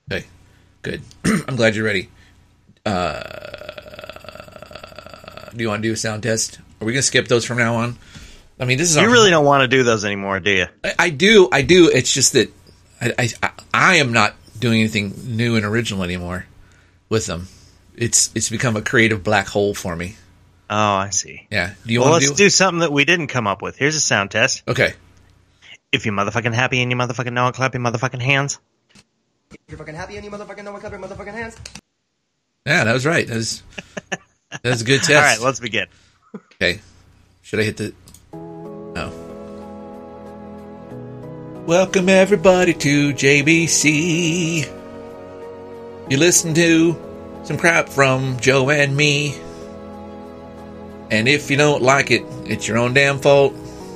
Okay, good. I'm glad you're ready. Do you want to do a sound test? Are we going to skip those from now on? I mean, this is You really don't want to do those anymore, do you? I do. It's just that I am not doing anything new and original anymore with them. It's become a creative black hole for me. Oh, I see. Yeah. Do you Well, want to let's do something that we didn't come up with. Here's a sound test. Okay. If you're motherfucking happy and you motherfucking know it, clap your motherfucking hands. If you're fucking happy and you motherfucking know it, clap your motherfucking hands. Yeah, that was right. That was a good test. All right, let's begin. Okay. Should I hit the... No. Welcome everybody to JBC. You listen to some crap from Joe and me. And if you don't like it, it's your own damn fault.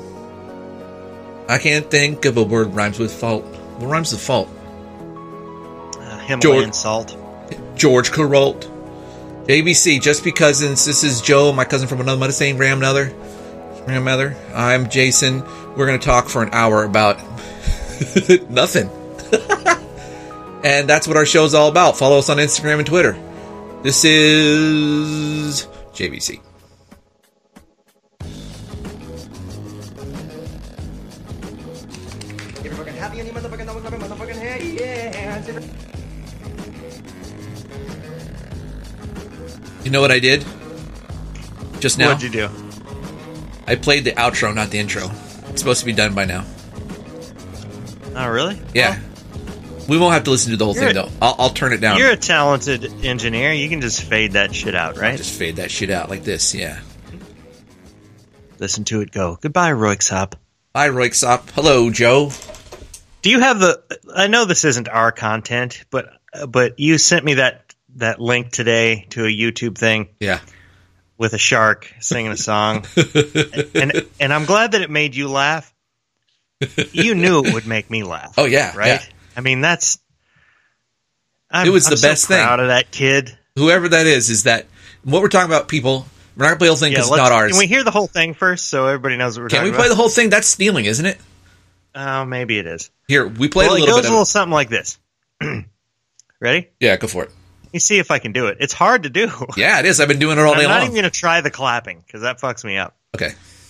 I can't think of a word rhymes with fault. What rhymes with fault? Himalayan salt. George Carrolt. JBC, just because this is Joe, my cousin from another mother, same grandmother. I'm Jason. We're going to talk for an hour about nothing. And that's what our show's all about. Follow us on Instagram and Twitter. This is JBC. If you're fucking happy and you motherfucking know it, clap your motherfucking hands. You know what I did? Just now? What'd you do? I played the outro, not the intro. It's supposed to be done by now. Oh, really? Yeah. We won't have to listen to the whole thing, though. I'll turn it down. You're a talented engineer. You can just fade that shit out, right? Just fade that shit out like this, yeah. Listen to it go. Goodbye, Roixop. Hi, Roixop. Hello, Joe. Do you have I know this isn't our content, but you sent me that link today to a YouTube thing. Yeah. With a shark singing a song. and I'm glad that it made you laugh. You knew it would make me laugh. Oh, yeah. Right? Yeah. I mean, it was the best thing. I'm proud of that kid. Whoever that is that what we're talking about, people. We're not going to play the whole thing because it's not ours. Can we hear the whole thing first so everybody knows what we're talking about? Can we play the whole thing? That's stealing, isn't it? Oh, maybe it is. Here, we played a little bit. It goes a little something like this. Ready? Yeah, go for it. Let me see if I can do it. It's hard to do. Yeah, it is. I've been doing it all day long. I'm not even going to try the clapping because that fucks me up. Okay.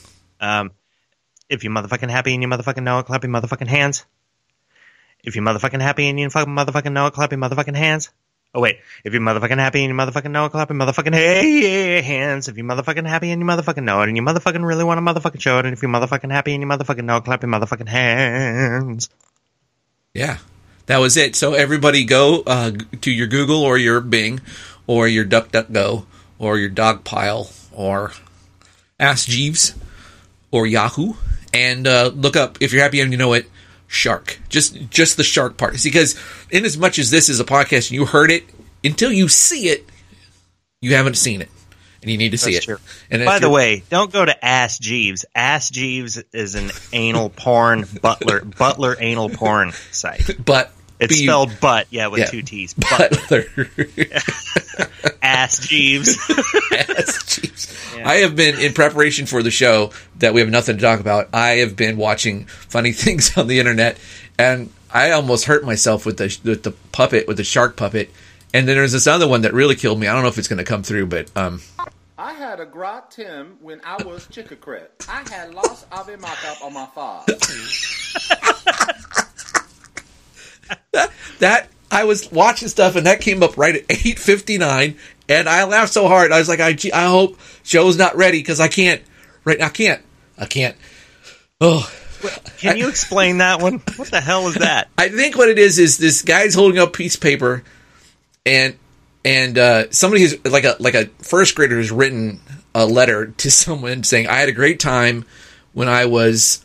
If you're motherfucking happy and you motherfucking know it, clap your motherfucking hands. If you're motherfucking happy and you motherfucking know it, clap your motherfucking hands. Oh, wait. If you're motherfucking happy and you motherfucking know it, clap your motherfucking hands. If you're motherfucking happy and you motherfucking know it and you motherfucking really want to motherfucking show it, and if you're motherfucking happy and you motherfucking know it, clap your motherfucking hands. Yeah. That was it. So everybody go to your Google or your Bing or your DuckDuckGo or your Dogpile or Ask Jeeves or Yahoo and look up, if you're happy and you know it, shark. Just the shark part. See, because in as much as this is a podcast and you heard it, until you see it, you haven't seen it. And you need to see it. True. And by the way, don't go to Ask Jeeves. Ask Jeeves is an anal porn butler anal porn site. But it's spelled butt, with 2 T's. Butler. Ask Jeeves. Ask Jeeves. Yeah. I have been, in preparation for the show that we have nothing to talk about, I have been watching funny things on the internet, and I almost hurt myself with the puppet, with the shark puppet. And then there's this other one that really killed me. I don't know if it's going to come through, but I had a grot Tim when I was chickacret. I had lots of a mock-up on my father. that I was watching stuff and that came up right at 8:59, and I laughed so hard. I was like, I hope Joe's not ready because I can't. Right, I can't. Oh, can you explain that one? What the hell is that? I think what it is this guy's holding up a piece of paper, and somebody who's like a first grader has written a letter to someone saying, I had a great time when I was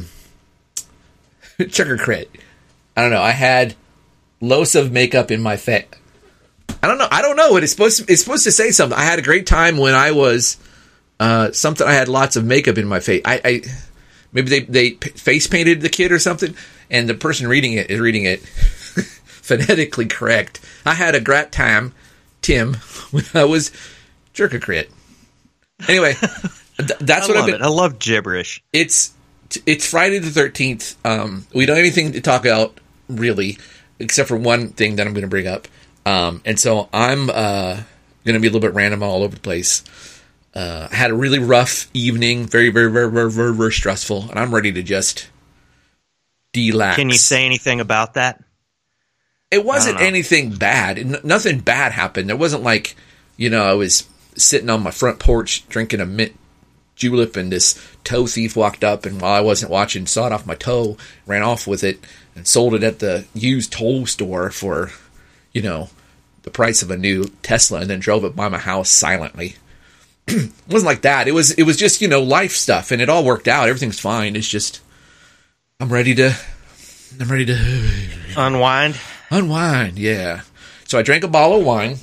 chickacret. I don't know. I had loads of makeup in my face. I don't know what it's supposed to say. Something. I had a great time when I was something. I had lots of makeup in my face. I maybe they face painted the kid or something, and the person reading it is reading it phonetically correct. I had a great time, Tim, when I was chickacret. Anyway, that's what I've been. I love gibberish. It's Friday the 13th. We don't have anything to talk about, really. except for one thing that I'm going to bring up. And so I'm going to be a little bit random all over the place. I had a really rough evening, very, very, very, very, very, very stressful, and I'm ready to just relax. Can you say anything about that? It wasn't anything bad. Nothing bad happened. It wasn't like, I was sitting on my front porch drinking a mint julep and this toe thief walked up, and while I wasn't watching, sawed off my toe, ran off with it, and sold it at the used toy store for, the price of a new Tesla, and then drove it by my house silently. It wasn't like that. It was just, life stuff, and it all worked out. Everything's fine. It's just, I'm ready to unwind. Yeah. So I drank a bottle of wine,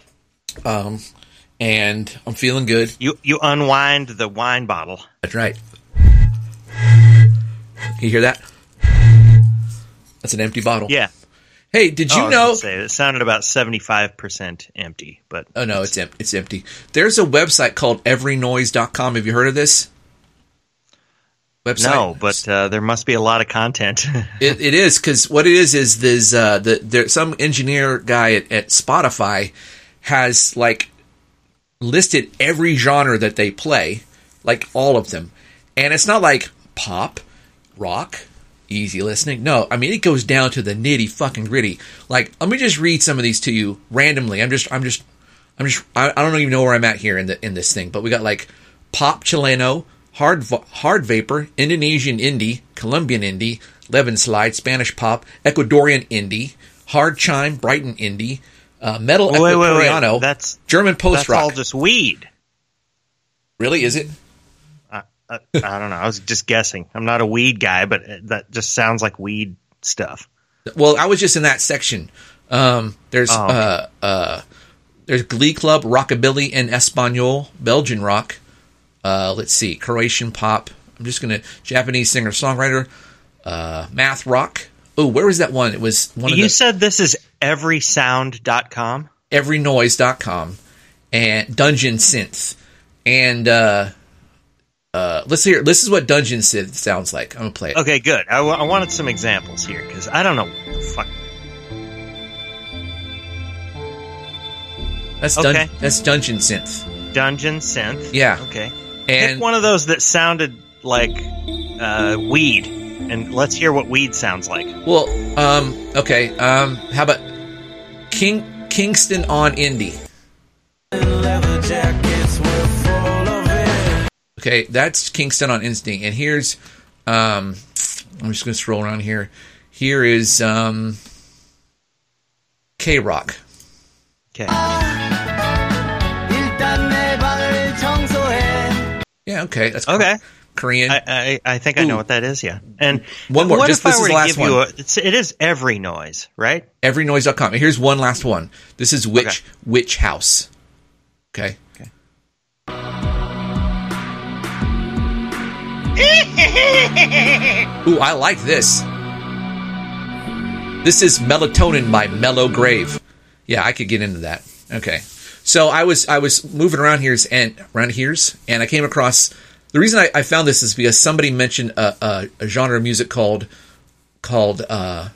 and I'm feeling good. You unwind the wine bottle. That's right. Can you hear that? That's an empty bottle. Yeah. Hey, did you know? It sounded about 75% empty, but oh no, it's empty. There's a website called everynoise.com. Have you heard of this website? No, but there must be a lot of content. It is, because what it is there's some engineer guy at Spotify has listed every genre that they play, all of them, and it's not like pop, rock, easy listening. No, I mean, it goes down to the nitty fucking gritty. Let me just read some of these to you randomly. I don't even know where I'm at here in this thing, but we got pop chileno, hard vapor, Indonesian indie, Colombian indie, Levin slide, Spanish pop, Ecuadorian indie, hard chime, Brighton indie, metal ecuadoriano, that's German post rock. That's all just weed. Really? Is it? I don't know. I was just guessing. I'm not a weed guy, but that just sounds like weed stuff. Well, I was just in that section. There's Glee Club, Rockabilly and Espanol, Belgian rock. Let's see, Croatian pop. I'm just gonna Japanese singer songwriter, math rock. Oh, where was that one? It was one. You said this is everysound.com, everynoise.com, and Dungeon Synth, and let's hear. This is what Dungeon Synth sounds like. I'm gonna play it. Okay, good. I wanted some examples here because I don't know. Fuck. That's Dungeon Synth. Dungeon Synth. Yeah. Okay. And pick one of those that sounded like weed, and let's hear what weed sounds like. Well, okay. How about Kingston on Indie? Okay, that's Kingston on Indie, and here's I'm just gonna scroll around here. Here is K-Rock. Okay. Yeah, okay. That's okay. Korean. I think I know what that is, yeah. And one more. What Just if I this were is the to last give one. you it is Every Noise, right? Everynoise.com. Here's one last one. This is Witch House. Okay. Ooh, I like this. This is Melatonin by Mellow Grave. Yeah, I could get into that. Okay. So I was moving around here and I came across, the reason I found this is because somebody mentioned a genre of music called scorecore.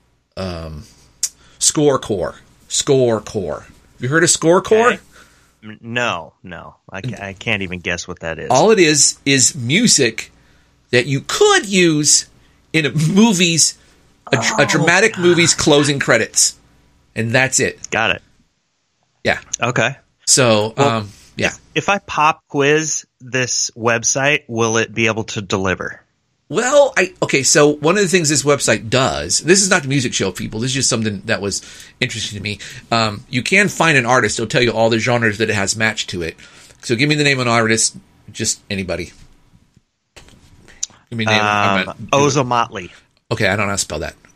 Scorecore. Have you heard of scorecore? Okay. No. I can't even guess what that is. All it is music that you could use in a dramatic movie's closing credits. And that's it. Got it. Yeah. Okay. So, yeah. If I pop quiz this website, will it be able to deliver? Well, so one of the things this website does, this is not the music show, people. This is just something that was interesting to me. You can find an artist. It'll tell you all the genres that it has matched to it. So give me the name of an artist, just anybody. Give me the name. Ozomatli. Okay, I don't know how to spell that.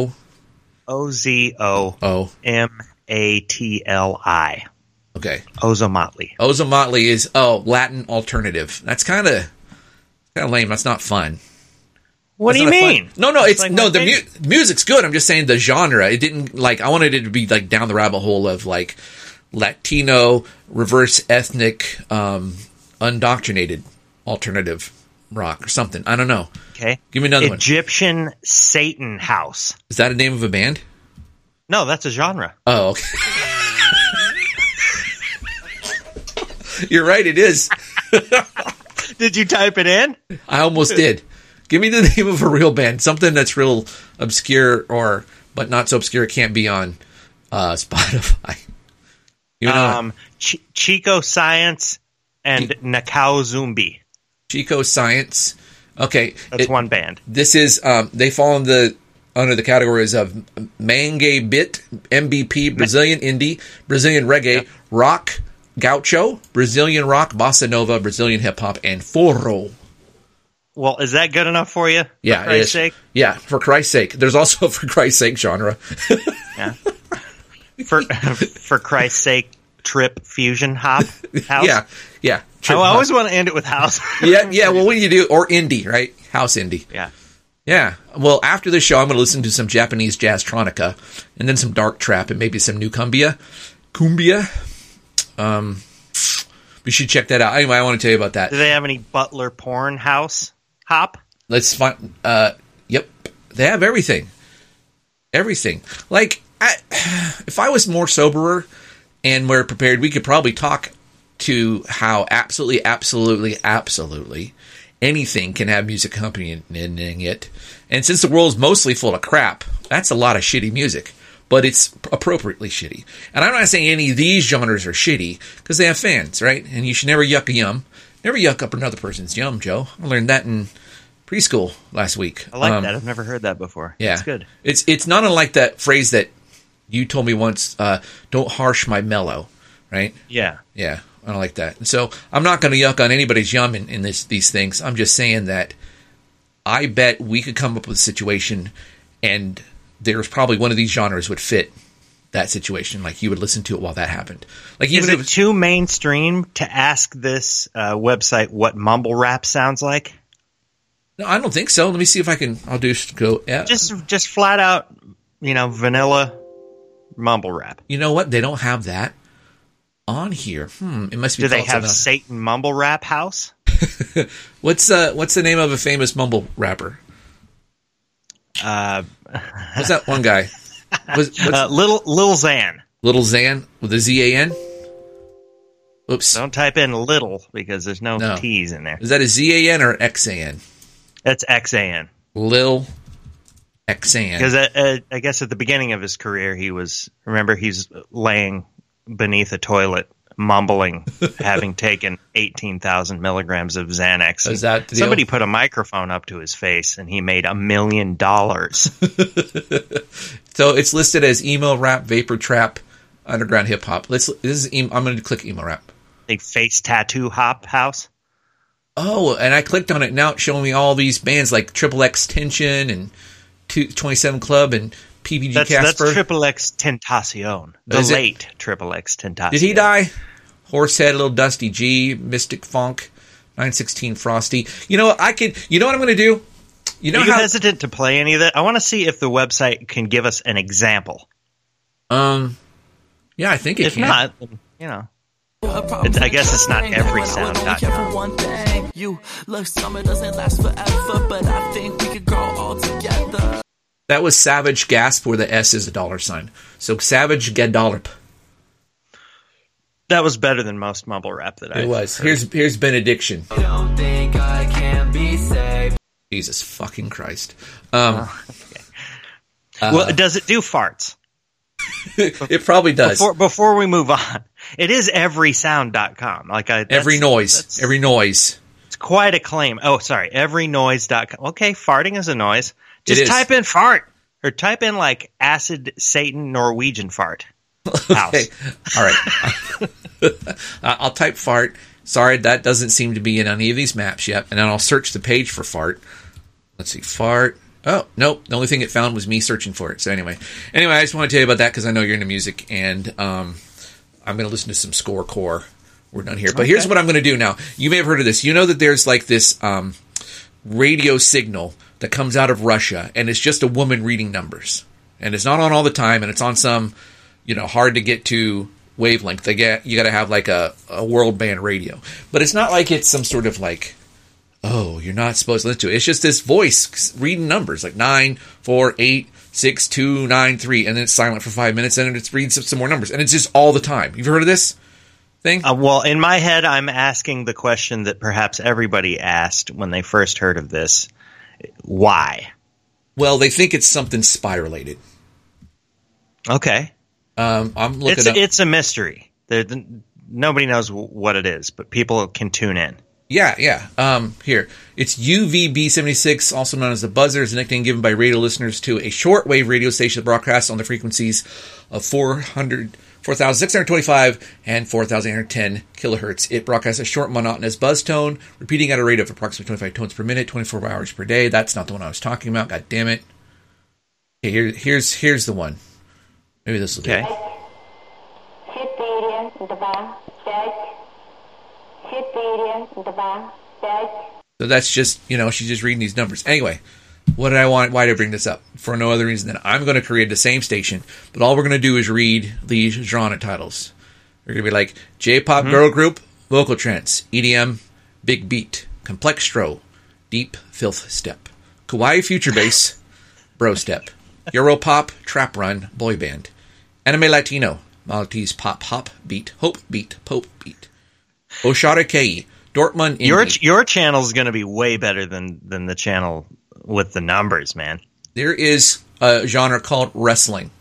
Ozomatli. Okay. Ozomatli. Ozomatli is Latin alternative. That's kind of lame. That's not fun. What do you mean? Fun. No, it's like the music's good. I'm just saying the genre. It didn't I wanted it to be down the rabbit hole of Latino, reverse ethnic, undoctrinated alternative rock or something. I don't know. Okay. Give me another Egyptian Satan House. Is that a name of a band? No, that's a genre. Oh, okay. You're right, it is. Did you type it in? I almost did. Give me the name of a real band. Something that's real obscure but not so obscure it can't be on Spotify. You know, Chico Science and Nakao Zumbi. Chico Science. Okay. That's one band. This is, they fall under the categories of Mangue Bit, MBP, Brazilian Indie, Brazilian Reggae, Rock, Gaucho, Brazilian Rock, Bossa Nova, Brazilian Hip Hop, and Forró. Well, is that good enough for you? Yeah, for Christ's sake? Yeah, for Christ's sake. There's also a for Christ's sake genre. Yeah. For Christ's sake, trip fusion hop house. Yeah. I always want to end it with house. yeah. Well, what do you do? Or indie, right? House indie. Yeah. Yeah. Well, after the show, I'm going to listen to some Japanese jazztronica, and then some dark trap, and maybe some new cumbia. We should check that out. Anyway, I want to tell you about that. Do they have any Butler porn house hop? Let's find. Yep, they have everything. Everything. Like, if I was more soberer and more prepared, we could probably talk to how absolutely anything can have music accompanying it. And since the world's mostly full of crap, that's a lot of shitty music. But it's appropriately shitty. And I'm not saying any of these genres are shitty, because they have fans, right? And you should never yuck a yum. Never yuck up another person's yum, Joe. I learned that in preschool last week. I like that. I've never heard that before. Yeah. It's good. It's not unlike that phrase that you told me once, don't harsh my mellow, right? Yeah. Yeah, I don't like that. And so I'm not going to yuck on anybody's yum in these things. I'm just saying that I bet we could come up with a situation, and there's probably one of these genres would fit that situation. Like, you would listen to it while that happened. Like, even is it too mainstream to ask this website what mumble rap sounds like? No, I don't think so. Let me see if I can. I'll just go. Yeah. Just flat out, vanilla mumble rap. You know what? They don't have that on here. It must be. Do they have Satan mumble rap house? What's the name of a famous mumble rapper? What's that one guy? Lil Xan. Little Xan with a Z-A-N? Oops. Don't type in little because there's no T's in there. Is that a Z-A-N or X-A-N? That's X-A-N. Lil Xan. Because I guess at the beginning of his career, he's laying beneath a toilet, mumbling, having taken 18,000 milligrams of Xanax. Is that the somebody put a microphone up to his face, and he made $1 million. So it's listed as emo rap, vapor trap, underground hip hop. I'm going to click emo rap. Big face tattoo hop house. Oh, and I clicked on it. Now it's showing me all these bands like Triple X Tension and 27 Club and PPG Casper. That's Triple X Tentacion. The late Triple X Tentacion. Did he die? Horsehead, Little Dusty G, Mystic Funk, 916 Frosty. You know what? You know what I'm going to do? Are you hesitant to play any of that? I want to see if the website can give us an example. Yeah, I think it can. If not, I guess it's not every sound. You look, summer doesn't last forever, but I think we could grow all together. That was Savage Gasp, where the S is a $. So Savage Gadolp. That was better than most mumble rap that I. It was. Here's Benediction. I don't think I can be saved. Jesus fucking Christ. Okay. Well, does it do farts? It probably does. Before we move on, it is everysound.com. Every noise. It's quite a claim. Oh, sorry. Everynoise.com. Okay, farting is a noise. Just is. type in fart. Or type in acid Satan Norwegian fart. House. Okay. All right. I'll type fart. Sorry, that doesn't seem to be in any of these maps yet. And then I'll search the page for fart. Let's see. Fart. Oh, nope. The only thing it found was me searching for it. So anyway, I just want to tell you about that because I know you're into music, and I'm going to listen to some score core. We're done here. But here's what I'm going to do now. You may have heard of this. You know that there's this radio signal that comes out of Russia, and it's just a woman reading numbers. And it's not on all the time, and it's on some, hard to get to wavelength. You got to have a world band radio. But it's not like it's some sort of oh, you're not supposed to listen to it. It's just this voice reading numbers 9, 4, 8, 6293, and then it's silent for 5 minutes, and then it reads some more numbers, and it's just all the time. You've heard of this thing? Well, in my head, I'm asking the question that perhaps everybody asked when they first heard of this. Why? Well, they think it's something spy related. Okay. I'm looking up. It's a mystery. Nobody knows what it is, but people can tune in. Yeah. Here. It's UVB76, also known as the Buzzer, is a nickname given by radio listeners to a shortwave radio station that broadcasts on the frequencies of 4,625 and 4,810 kilohertz. It broadcasts a short, monotonous buzz tone, repeating at a rate of approximately 25 tones per minute, 24 hours per day. That's not the one I was talking about. God damn it. Okay, here's the one. Maybe this will do it. So that's just, she's just reading these numbers. Anyway, what did I want? Why did I bring this up? For no other reason than I'm going to create the same station, but all we're going to do is read these genre titles. They're going to be like J-pop girl group, vocal trance, EDM, big beat, complextro, deep filth step, kawaii future bass, bro step, Europop, trap run, boy band, anime Latino, Maltese pop hop beat, hope beat, pope beat, Oshara Kei, Dortmund indie. Your channel is going to be way better than the channel with the numbers, man. There is a genre called wrestling.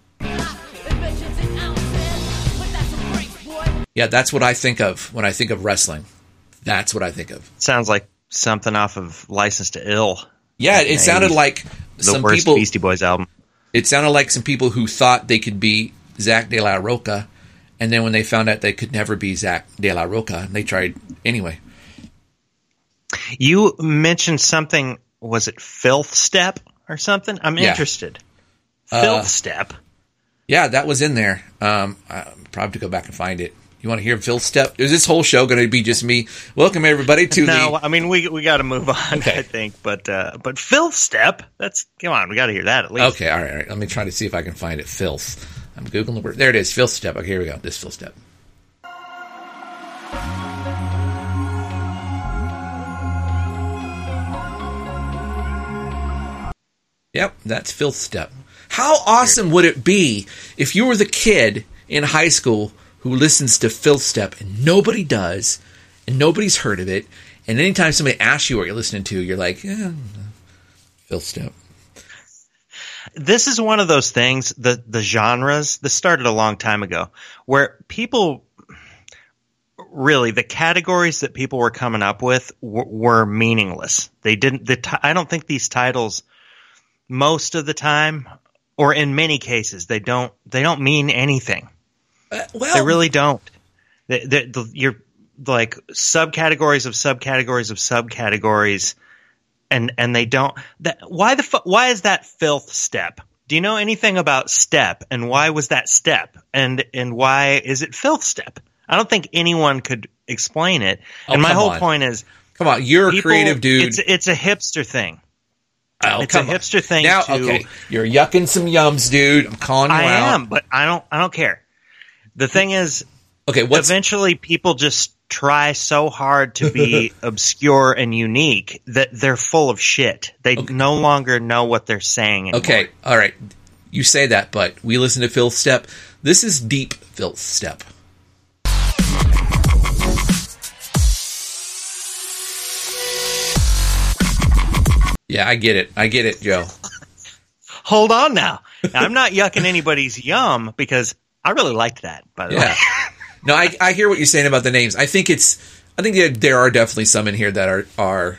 Yeah, that's what I think of when I think of wrestling. That's what I think of. Sounds like something off of License to Ill. Yeah, it sounded like the worst Beastie Boys album. It sounded like some people who thought they could be Zach De La Roca, and then when they found out they could never be Zach De La Roca, they tried anyway. You mentioned something, was it Filth Step or something? I'm interested. Filth Step? Yeah, that was in there. I probably have to go back and find it. You want to hear Filth Step? Is this whole show going to be just me? Welcome everybody to No, I mean we got to move on, okay. I think. But Filth Step, come on, we got to hear that at least. Okay, all right. Let me try to see if I can find it. Filth. I'm Googling the word. There it is. Filth Step. Okay, here we go. This Filth Step. Yep, that's Filth Step. How awesome would it be if you were the kid in high school who listens to Filth Step and nobody does, and nobody's heard of it, and anytime somebody asks you what you're listening to, you're like, Filth Step. This is one of those things, the genres, this started a long time ago, where people, really, the categories that people were coming up with were meaningless. They didn't, I don't think these titles, most of the time, or in many cases, they don't mean anything. They really don't. You're like subcategories of subcategories of subcategories. And they don't. Why is that Filth Step? Do you know anything about step? And why was that step? And why is it Filth Step? I don't think anyone could explain it. And my whole point is, come on, you're a creative dude. It's a hipster thing. Oh, it's a hipster thing. Now, okay, you're yucking some yums, dude. I'm calling you out. I am, but I don't care. The thing is, eventually people just try so hard to be obscure and unique that they're full of shit. They no longer know what they're saying anymore. Okay, all right. You say that, but we listen to Filth Step. This is deep Filth Step. Yeah, I get it, Joe. Hold on now. I'm not yucking anybody's yum because I really liked that, by the way. No, I hear what you're saying about the names. I think there are definitely some in here that are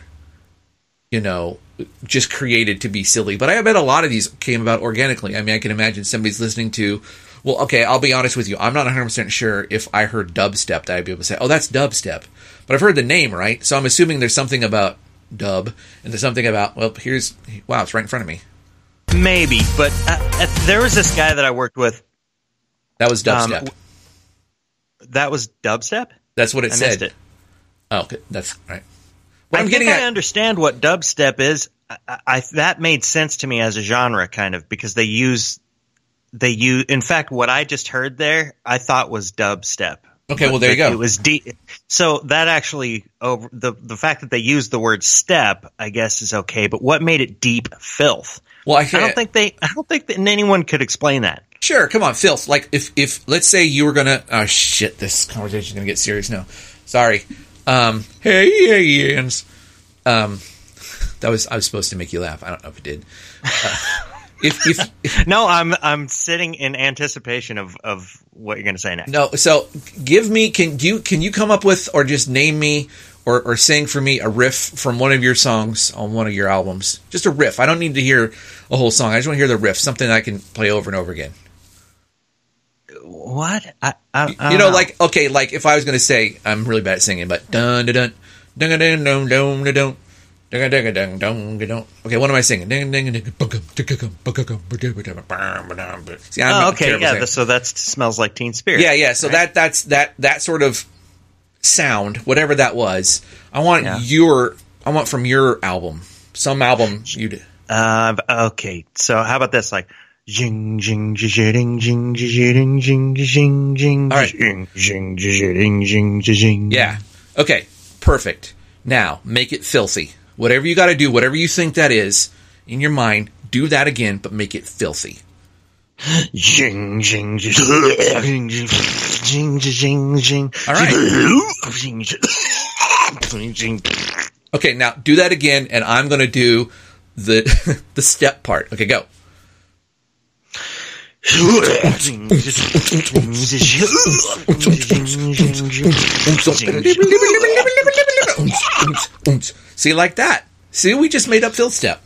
just created to be silly. But I bet a lot of these came about organically. I mean, I can imagine somebody's listening to, well, okay, I'll be honest with you. I'm not 100% sure if I heard dubstep that I'd be able to say, oh, that's dubstep. But I've heard the name, right? So I'm assuming there's something about dub, and there's something about, well, it's right in front of me. Maybe, but there was this guy that I worked with. That was dubstep. That was dubstep? That's what it said. Missed it. Oh, okay. That's right. I understand what dubstep is. That made sense to me as a genre, kind of, because they use. In fact, what I just heard there, I thought was dubstep. Okay, well there you go. It was deep. So that actually, the fact that they used the word step, I guess, is okay. But what made it deep filth? Well, I don't think that anyone could explain that. Sure, come on, Phil. Like, if let's say you were gonna, oh shit, this conversation's gonna get serious now. Sorry. Hey, Ians. I was supposed to make you laugh. I don't know if it did. No, I'm sitting in anticipation of what you're gonna say next. No, so give me. Can you come up with or just name me or sing for me a riff from one of your songs on one of your albums? Just a riff. I don't need to hear a whole song. I just want to hear the riff, something I can play over and over again. What? I you know, like, okay, like if I was going to say, I'm really bad at singing, but dun dun dun dun dun dun dun dun dun. Okay, what am I singing? See, okay, yeah. So that Smells Like Teen Spirit. Yeah. So right? that sort of sound, whatever that was. I want from your album, some album you did. Okay, so how about this? Like, jing jing jing jing jing jing jing jing. All right. Jing jing jing jing jing. Yeah. Okay. Perfect. Now make it filthy. Whatever you got to do, whatever you think that is in your mind, do that again, but make it filthy. Jing jing jing jing jing jing. All right. Okay, now do that again, and I'm going to do the the step part. Okay, go. See, like that. See, we just made up Phil's step.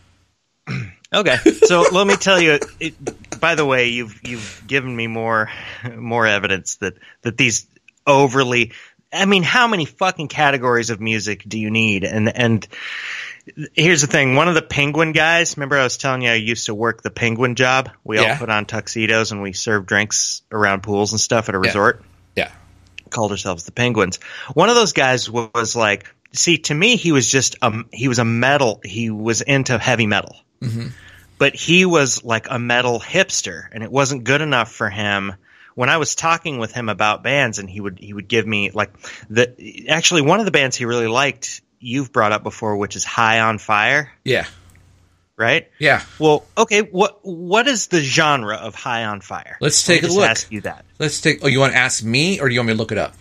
Okay, so let me tell you. By the way, you've given me more evidence that these overly. I mean, how many fucking categories of music do you need? And here's the thing. One of the Penguin guys, remember I was telling you I used to work the Penguin job? We all put on tuxedos and we served drinks around pools and stuff at a resort. Yeah. Called ourselves the Penguins. One of those guys was like, see, to me, he was just he was a metal. He was into heavy metal. Mm-hmm. But he was like a metal hipster, and it wasn't good enough for him. When I was talking with him about bands, and he would give me like actually one of the bands he really liked you've brought up before, which is High on Fire. Yeah. Right? Yeah. Well, okay, what is the genre of High on Fire? Let's take a look. Ask you that. You want to ask me, or do you want me to look it up?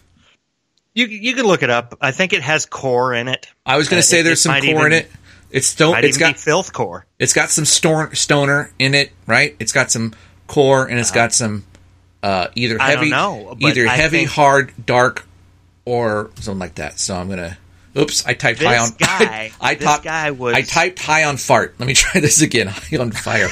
You can look it up. I think it has core in it. I was going to say there's some core in it. It's got filth core. It's got some stoner in it, right? It's got some core, and it's got some either heavy, hard, dark, or something like that. So I'm gonna. Oops! I typed high on. I typed high on fart. Let me try this again. High on fire.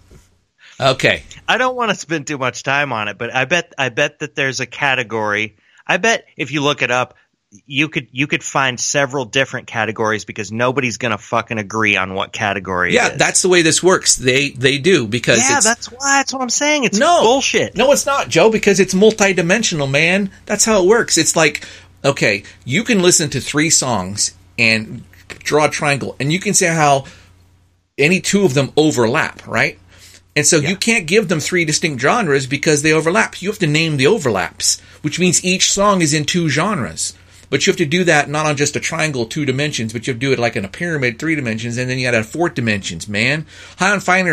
Okay. I don't want to spend too much time on it, but I bet that there's a category. I bet if you look it up, you could find several different categories because nobody's gonna fucking agree on what category. Yeah, it is. that's the way this works. They do because that's what I'm saying. It's bullshit. No, it's not, Joe, because it's multidimensional, man. That's how it works. It's like, okay, you can listen to 3 songs and draw a triangle, and you can see how any 2 of them overlap, right? And so you can't give them 3 distinct genres because they overlap. You have to name the overlaps, which means each song is in 2 genres. But you have to do that not on just a triangle, 2 dimensions, but you have to do it like in a pyramid, 3 dimensions, and then you got to have 4 dimensions, man. High on Fire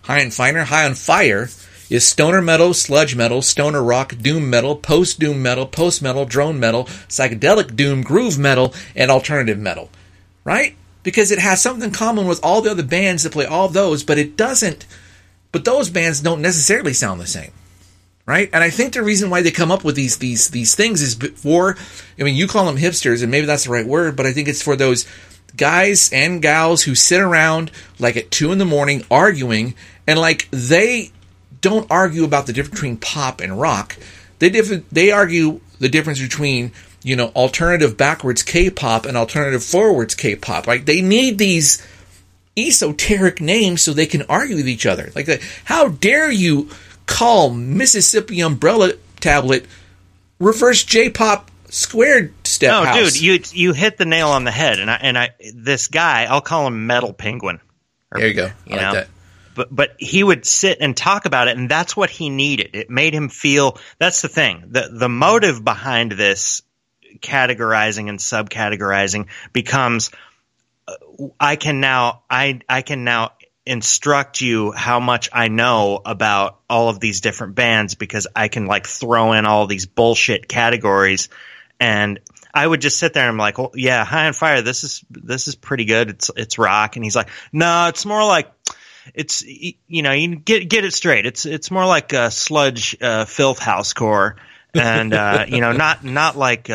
is stoner metal, sludge metal, stoner rock, doom metal, post-doom metal, post-metal, drone metal, psychedelic doom, groove metal, and alternative metal. Right? Because it has something in common with all the other bands that play all of those, but it doesn't. But those bands don't necessarily sound the same. Right? And I think the reason why they come up with these things is you call them hipsters, and maybe that's the right word, but I think it's for those guys and gals who sit around like at 2 a.m. arguing, and like they don't argue about the difference between pop and rock. They argue the difference between, alternative backwards K-pop and alternative forwards K-pop. Like they need these esoteric names so they can argue with each other. Like, how dare you call Mississippi Umbrella Tablet reverse J-pop squared step house? No, dude, you hit the nail on the head. And I this guy, I'll call him Metal Penguin. There you go. I like that. But he would sit and talk about it, and that's what he needed. It made him feel. That's the thing. The motive behind this categorizing and subcategorizing becomes I can now instruct you how much I know about all of these different bands because I can like throw in all these bullshit categories, and I would just sit there and I'm like, oh, yeah, High on Fire, this is pretty good. It's rock. And he's like, no, it's more like it's, you know, you get it straight. It's more like sludge filth housecore, and you know, not like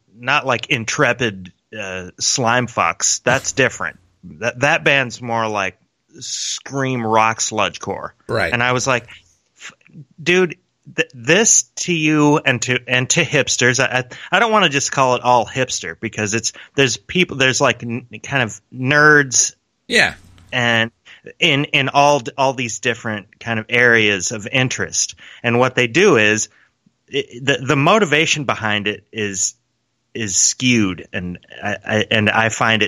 Intrepid slime fucks. That's different. That band's more like scream rock sludgecore. Right. And I was like, dude, this to you and to hipsters. I don't want to just call it all hipster because there's like kind of nerds. Yeah. And in all these different kind of areas of interest. And what they do is the motivation behind it is skewed, and I find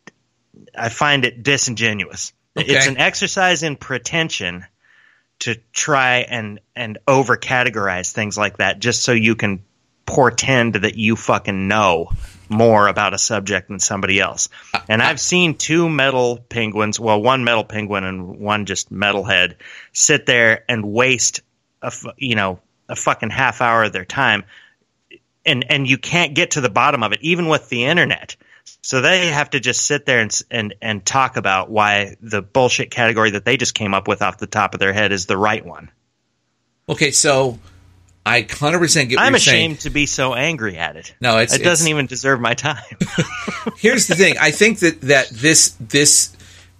it disingenuous. Okay. It's an exercise in pretension to try and over categorize things like that just so you can portend that you fucking know more about a subject than somebody else. And I've seen two metal penguins, well, one metal penguin and one just metalhead, sit there and waste a fucking half hour of their time, and you can't get to the bottom of it even with the internet. So they have to just sit there and talk about why the bullshit category that they just came up with off the top of their head is the right one. Okay, so I 100% get what you're saying. I'm ashamed to be so angry at it. No, it doesn't even deserve my time. Here's the thing. I think that this,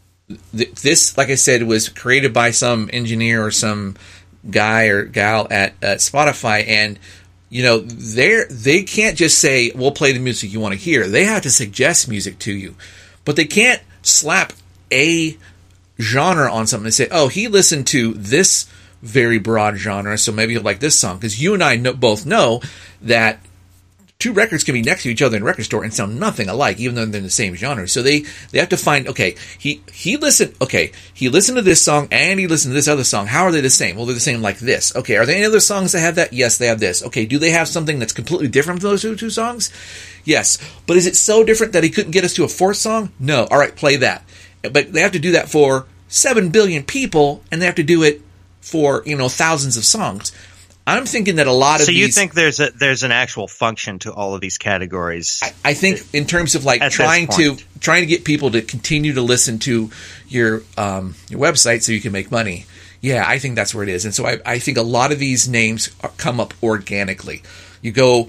like I said, was created by some engineer or some guy or gal at Spotify, and you know, they can't just say, we'll play the music you want to hear. They have to suggest music to you. But they can't slap a genre on something and say, oh, he listened to this very broad genre, so maybe he'll like this song. Because you and I both know that two records can be next to each other in a record store and sound nothing alike, even though they're in the same genre. So they have to find, okay, he listened to this song and he listened to this other song. How are they the same? Well, they're the same like this. Okay, are there any other songs that have that? Yes, they have this. Okay, do they have something that's completely different from those two songs? Yes. But is it so different that he couldn't get us to a fourth song? No. All right, play that. But they have to do that for 7 billion people, and they have to do it for, you know, thousands of songs. I'm thinking that a lot of these... So you think there's an actual function to all of these categories? I think in terms of like trying to get people to continue to listen to your website so you can make money. Yeah, I think that's where it is. And so I think a lot of these names come up organically. You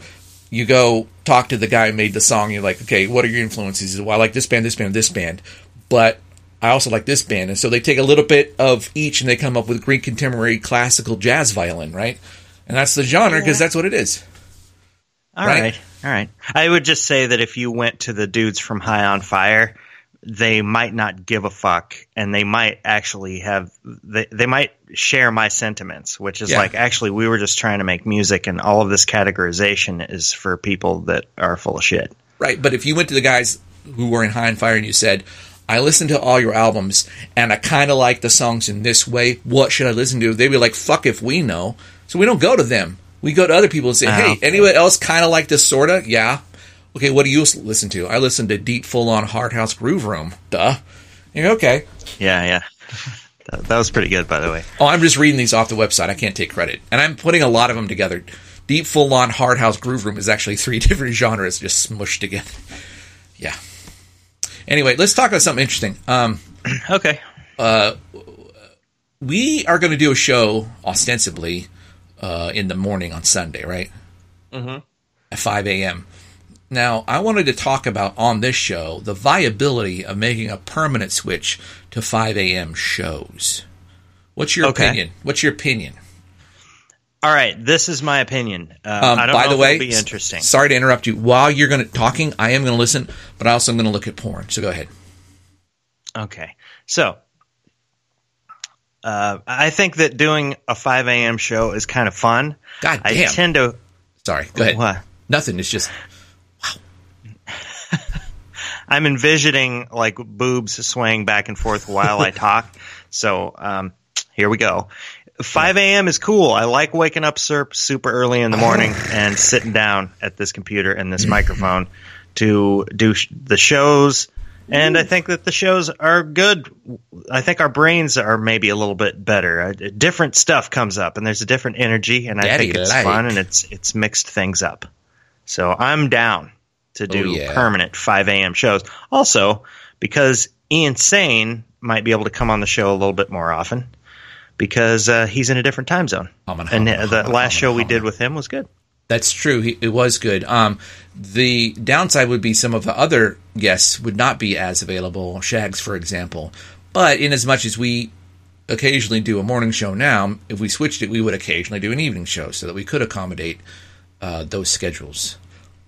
go talk to the guy who made the song. You're like, okay, what are your influences? He says, well, I like this band, this band, this band. But I also like this band. And so they take a little bit of each and they come up with Greek contemporary classical jazz violin, right? And that's the genre because that's what it is. All right. I would just say that if you went to the dudes from High on Fire, they might not give a fuck, and they might actually have they might share my sentiments, which is like, actually, we were just trying to make music, and all of this categorization is for people that are full of shit. Right, but if you went to the guys who were in High on Fire and you said, I listened to all your albums, and I kind of like the songs in this way, what should I listen to? They'd be like, fuck if we know. So we don't go to them. We go to other people and say, hey, anyone else kind of like this sort of? Yeah. Okay, what do you listen to? I listen to Deep Full On Hard House Groove Room. Duh. You're okay. Yeah. That was pretty good, by the way. Oh, I'm just reading these off the website. I can't take credit. And I'm putting a lot of them together. Deep Full On Hard House Groove Room is actually 3 different genres just smushed together. Yeah. Anyway, let's talk about something interesting. Okay. We are going to do a show, ostensibly, in the morning on Sunday, right? Mm-hmm. At 5 a.m. Now, I wanted to talk about on this show the viability of making a permanent switch to 5 a.m. shows. What's your opinion? What's your opinion? All right, this is my opinion. I don't know if it'll be interesting. Sorry to interrupt you. While you're talking, I am going to listen, but I also am going to look at porn. So go ahead. Okay. So, I think that doing a 5 a.m. show is kind of fun. God damn. I tend to... Sorry, go ahead. What? Nothing. It's just... Wow. I'm envisioning, like, boobs swaying back and forth while I talk. So, here we go. 5 a.m. is cool. I like waking up super early in the morning and sitting down at this computer and this microphone to do the shows And I think that the shows are good. I think our brains are maybe a little bit better. Different stuff comes up, and there's a different energy, and I think it's fun, and it's mixed things up. So I'm down to do permanent 5 a.m. shows. Also, because Ian Sane might be able to come on the show a little bit more often because he's in a different time zone. And the last show we did with him was good. That's true. It was good. The downside would be some of the other guests would not be as available, Shags, for example. But in as much as we occasionally do a morning show now, if we switched it, we would occasionally do an evening show so that we could accommodate those schedules.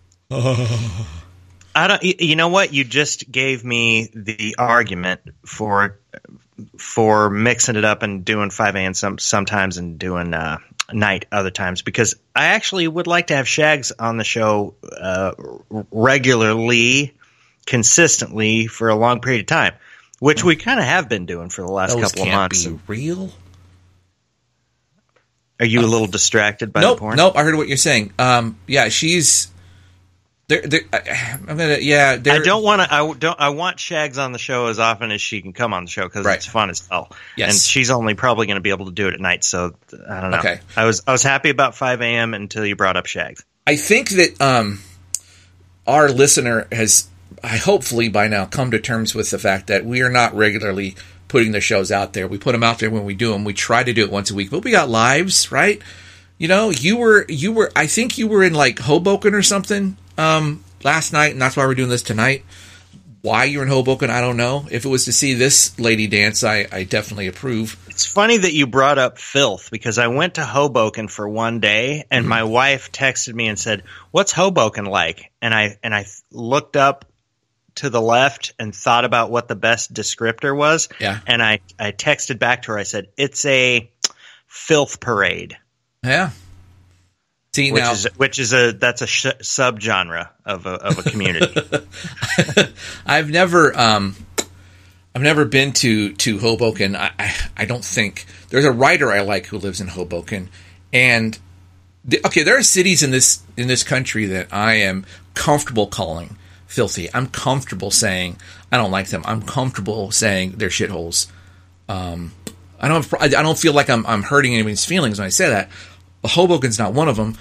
I don't. You know what? You just gave me the argument for mixing it up and doing 5 a.m. sometimes and doing night other times, because I actually would like to have Shags on the show regularly, consistently for a long period of time, which we kind of have been doing for the last couple of months. Be real? Are you a little distracted by the porn? Nope. I heard what you're saying. Yeah, she's. I'm gonna. Yeah, I don't want to. I want Shags on the show as often as she can come on the show because it's fun as hell. Yes. And she's only probably going to be able to do it at night. So I don't know. Okay. I was happy about 5 a.m. until you brought up Shags. I think that our listener has, hopefully by now, come to terms with the fact that we are not regularly putting the shows out there. We put them out there when we do them. We try to do it once a week, but we got lives, right? You know, you were. I think you were in like Hoboken or something last night, and that's why we're doing this tonight. Why you're in Hoboken, I don't know. If it was to see this lady dance, I definitely approve. It's funny that you brought up filth, because I went to Hoboken for one day, and my wife texted me and said, "What's Hoboken like?" And I looked up to the left and thought about what the best descriptor was. Yeah. And I texted back to her. I said, "It's a filth parade." Yeah. See, that's a subgenre of a community. I've never been to Hoboken. I don't think there's a writer I like who lives in Hoboken, and there are cities in this country that I am comfortable calling filthy. I'm comfortable saying I don't like them. I'm comfortable saying they're shitholes. I don't feel like I'm hurting anyone's feelings when I say that. Hoboken's not one of them.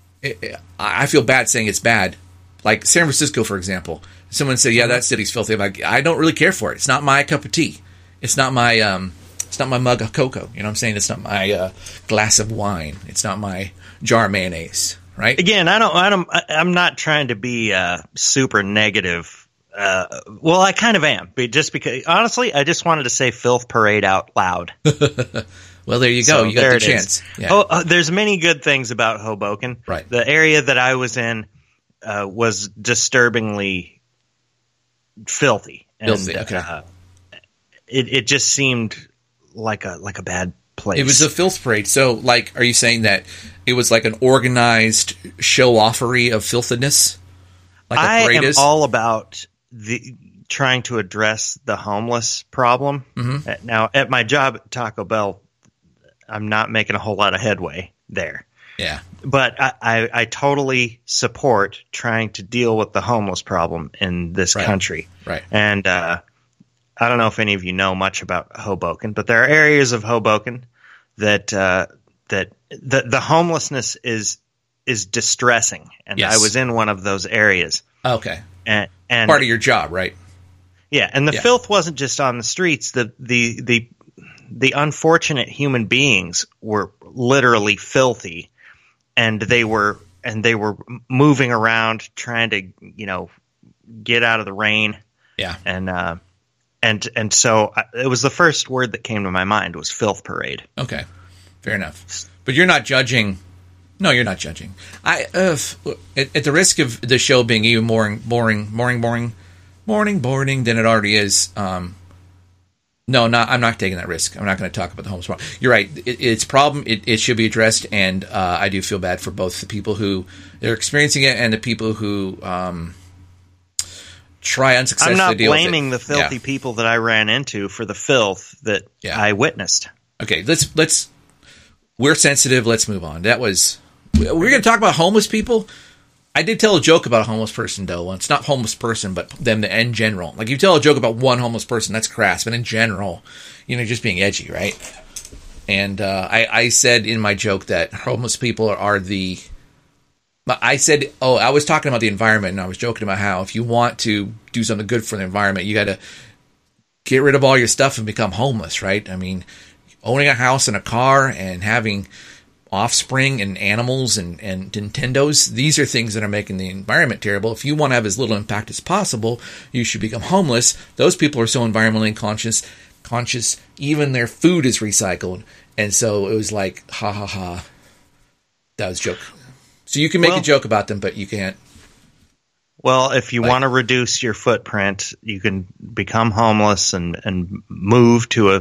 I feel bad saying it's bad. Like San Francisco, for example. Someone said, "Yeah, that city's filthy." I'm like, I don't really care for it. It's not my cup of tea. It's not my mug of cocoa. You know what I'm saying? It's not my glass of wine. It's not my jar of mayonnaise. Right? Again, I'm not trying to be super negative. Well, I kind of am, but just because honestly, I just wanted to say "filth parade" out loud. Well, there you go. So you got the chance. Yeah. There's many good things about Hoboken. Right. The area that I was in was disturbingly filthy. Filthy. Okay. It just seemed like a bad place. It was a filth parade. So, like, are you saying that it was like an organized show-offery of filthiness? Like a parade is? I am all about trying to address the homeless problem. Mm-hmm. Now, at my job at Taco Bell, I'm not making a whole lot of headway there. Yeah. But I totally support trying to deal with the homeless problem in this country. Right. And I don't know if any of you know much about Hoboken, but there are areas of Hoboken that the homelessness is distressing. And yes. I was in one of those areas. Okay. And part of your job, right? Yeah, and the filth wasn't just on the streets. The unfortunate human beings were literally filthy, and they were moving around trying to, get out of the rain. Yeah. And so it was the first word that came to my mind was filth parade. Okay. Fair enough. But you're not judging. No, you're not judging. At the risk of the show being even more boring than it already is, No, I'm not taking that risk. I'm not going to talk about the homeless problem. You're right. It's a problem. It should be addressed, and I do feel bad for both the people who are experiencing it and the people who try unsuccessfully to deal with it. I'm not blaming the filthy people that I ran into for the filth that I witnessed. Okay, let's. We're sensitive. Let's move on. We're going to talk about homeless people. I did tell a joke about a homeless person, though, once. Not homeless person, but them in general. Like, you tell a joke about one homeless person, that's crass. But in general, just being edgy, right? And I said in my joke that homeless people are the... I said, I was talking about the environment, and I was joking about how if you want to do something good for the environment, you got to get rid of all your stuff and become homeless, right? I mean, owning a house and a car and having offspring and animals and Nintendos, these are things that are making the environment terrible. If you want to have as little impact as possible, you should become homeless. Those people are so environmentally conscious, even their food is recycled. And so it was like, ha ha ha. That was a joke. So you can make a joke about them, but you can't. Well, if you want to reduce your footprint, you can become homeless and move to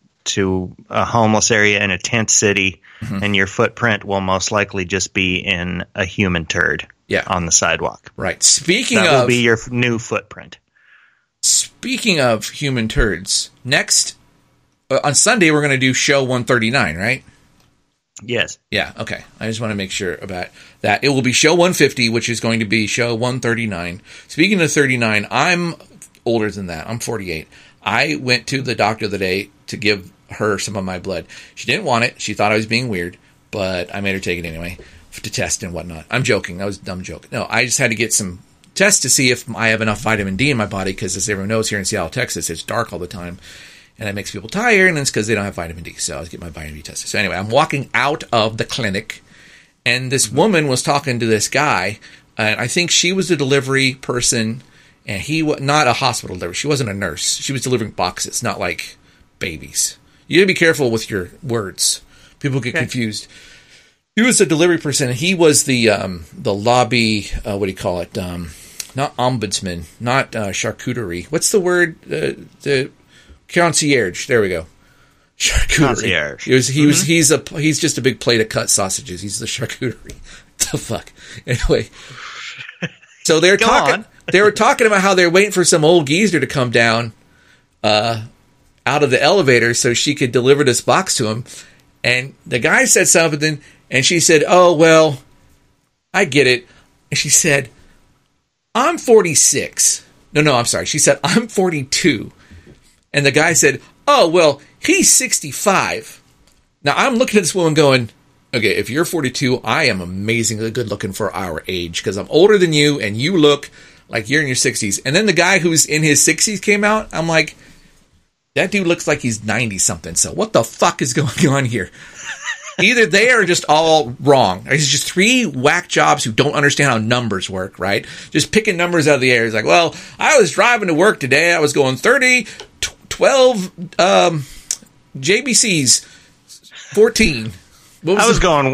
a homeless area in a tent city, and your footprint will most likely just be in a human turd on the sidewalk. Right. That will be your new footprint. Speaking of human turds, next on Sunday we're going to do show 139, right? Yes. Yeah, okay. I just want to make sure about that. It will be show 150, which is going to be show 139. Speaking of 39, I'm older than that. I'm 48. I went to the doctor the day to give her some of my blood. She didn't want it. She thought I was being weird, but I made her take it anyway to test and whatnot. I'm joking. That was a dumb joke. No, I just had to get some tests to see if I have enough vitamin D in my body because, as everyone knows, here in Seattle, Texas, it's dark all the time. And it makes people tired, and it's because they don't have vitamin D. So I was getting my vitamin D tested. So anyway, I'm walking out of the clinic, and this woman was talking to this guy, and I think she was the delivery person, and he was not a hospital delivery. She wasn't a nurse. She was delivering boxes, not like babies. You gotta be careful with your words. People get confused. He was a delivery person, and he was the lobby, what do you call it? Not ombudsman, not charcuterie. What's the word? The concierge. There we go. Charcuterie. Concierge. He's just a big plate of cut sausages. He's the charcuterie. What the fuck? Anyway. So they were talking about how they're waiting for some old geezer to come down out of the elevator so she could deliver this box to him. And the guy said something, and she said, "Oh, well, I get it." And she said, "I'm 46." No, I'm sorry. She said, "I'm 42." And the guy said, "Oh, well, he's 65. Now, I'm looking at this woman going, okay, if you're 42, I am amazingly good looking for our age because I'm older than you and you look like you're in your 60s. And then the guy who's in his 60s came out. I'm like, that dude looks like he's 90 something. So what the fuck is going on here? Either they are just all wrong. It's just three whack jobs who don't understand how numbers work, right? Just picking numbers out of the air. It's like, well, I was driving to work today. I was going 30, 12 JBCs, 14. I was going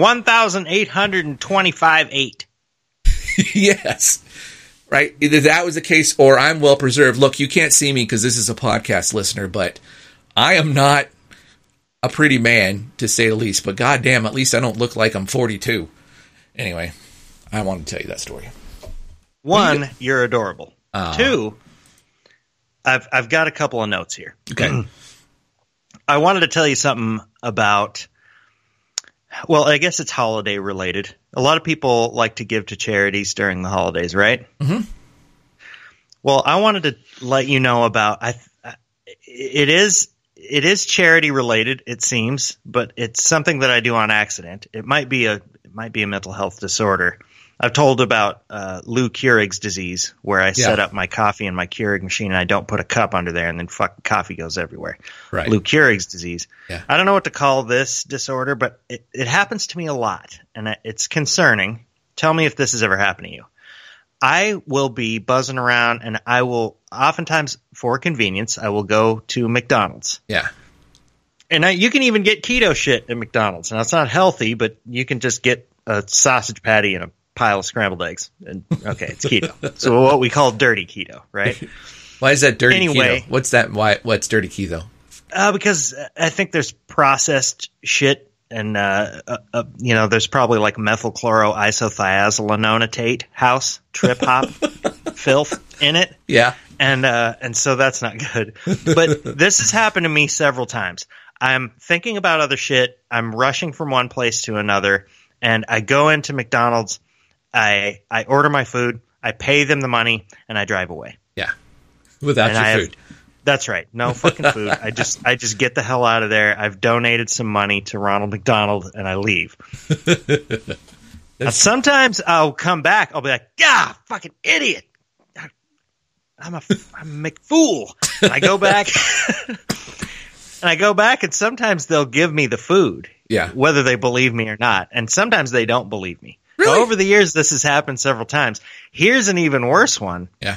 1,825.8. Yes. Right? Either that was the case or I'm well preserved. Look, you can't see me because this is a podcast listener, but I am not a pretty man, to say the least. But goddamn, at least I don't look like I'm 42. Anyway, I wanted to tell you that story. One, you're adorable. Two, I've got a couple of notes here. Okay. I wanted to tell you something about, well, I guess it's holiday related. A lot of people like to give to charities during the holidays, right? Mm-hmm. Well, I wanted to let you know about, it is charity related, it seems, but it's something that I do on accident. It might be a mental health disorder. I've told about Lou Gehrig's disease, where I set up my coffee in my Keurig machine and I don't put a cup under there, and then fucking coffee goes everywhere. Right. Lou Gehrig's disease. Yeah. I don't know what to call this disorder, but it happens to me a lot, and it's concerning. Tell me if this has ever happened to you. I will be buzzing around, and I will oftentimes, for convenience, I will go to McDonald's. Yeah. And you can even get keto shit at McDonald's. Now, it's not healthy, but you can just get a sausage patty and a pile of scrambled eggs. And okay, it's keto. So what we call dirty keto, right? Why is that dirty keto? What's that? What's dirty keto? Because I think there's processed shit, and there's probably like methylchloroisothiazolinoatate house trip hop filth in it. Yeah. And so that's not good. But this has happened to me several times. I'm thinking about other shit. I'm rushing from one place to another, and I go into McDonald's. I order my food, I pay them the money, and I drive away. Yeah. Without And your food. That's right. No fucking food. I just get the hell out of there. I've donated some money to Ronald McDonald, and I leave. Now, sometimes I'll come back. I'll be like, "Yeah, fucking idiot! I'm a McFool." And I go back, and sometimes they'll give me the food, Yeah. whether they believe me or not. And sometimes they don't believe me. Really? Now, over the years, this has happened several times. Here's an even worse one. Yeah.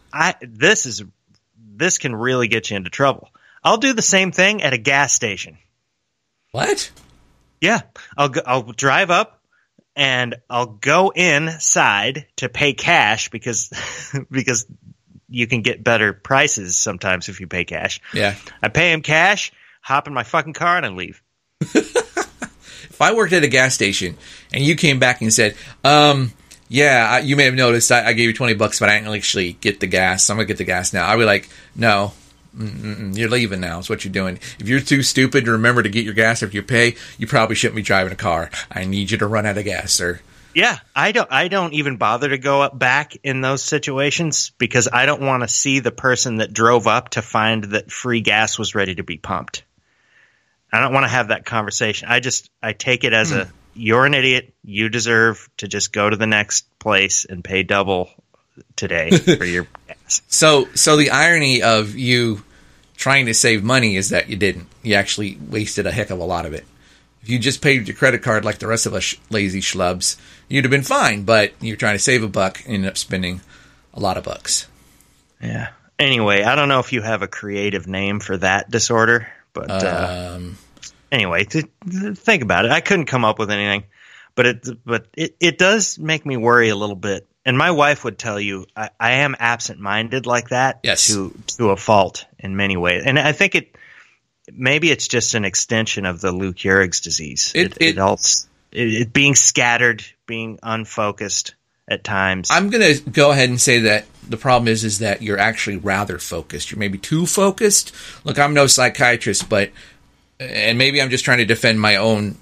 This can really get you into trouble. I'll do the same thing at a gas station. What? Yeah, I'll drive up and I'll go inside to pay cash because you can get better prices sometimes if you pay cash. Yeah. I pay him cash, hop in my fucking car, and I leave. If I worked at a gas station and you came back and said, yeah, you may have noticed I gave you $20, but I didn't actually get the gas. So I'm going to get the gas now. I'd be like, no, you're leaving now. It's what you're doing. If you're too stupid to remember to get your gas after you pay, you probably shouldn't be driving a car. I need you to run out of gas, sir. Yeah, I don't even bother to go up back in those situations because I don't want to see the person that drove up to find that free gas was ready to be pumped. I don't want to have that conversation. I take it as you're an idiot. You deserve to just go to the next place and pay double today for your gas. So the irony of you trying to save money is that you didn't. You actually wasted a heck of a lot of it. If you just paid with your credit card like the rest of us lazy schlubs, you'd have been fine. But you're trying to save a buck and ended up spending a lot of bucks. Yeah. Anyway, I don't know if you have a creative name for that disorder, but anyway, think about it. I couldn't come up with anything, but it does make me worry a little bit. And my wife would tell you I am absent-minded like that. Yes. To a fault in many ways. And I think maybe it's just an extension of the Lou Gehrig's disease. It being scattered, being unfocused at times. I'm going to go ahead and say that the problem is that you're actually rather focused. You're maybe too focused. Look, I'm no psychiatrist, and maybe I'm just trying to defend my own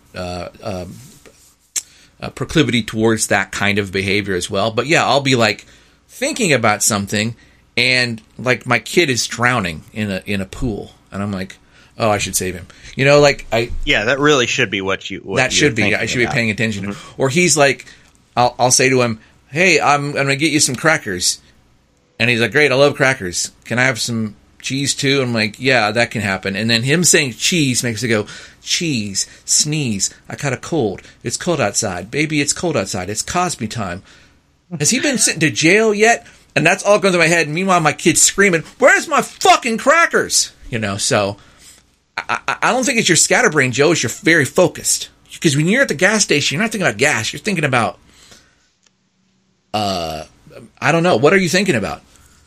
proclivity towards that kind of behavior as well. But yeah, I'll be like thinking about something, and like my kid is drowning in a pool, and I'm like, oh, I should save him. You know, like that really should be what that should be. I should be paying attention. Mm-hmm. Or he's like, I'll say to him, hey, I'm going to get you some crackers. And he's like, great, I love crackers. Can I have some cheese too? I'm like, yeah, that can happen. And then him saying cheese makes me go, cheese, sneeze, I caught a cold. It's cold outside. Baby, it's cold outside. It's Cosby time. Has he been sent to jail yet? And that's all going through my head. And meanwhile, my kid's screaming, where's my fucking crackers? You know, so I don't think it's your scatterbrain, Joe. It's you're very focused. Because when you're at the gas station, you're not thinking about gas. You're thinking about, I don't know. What are you thinking about?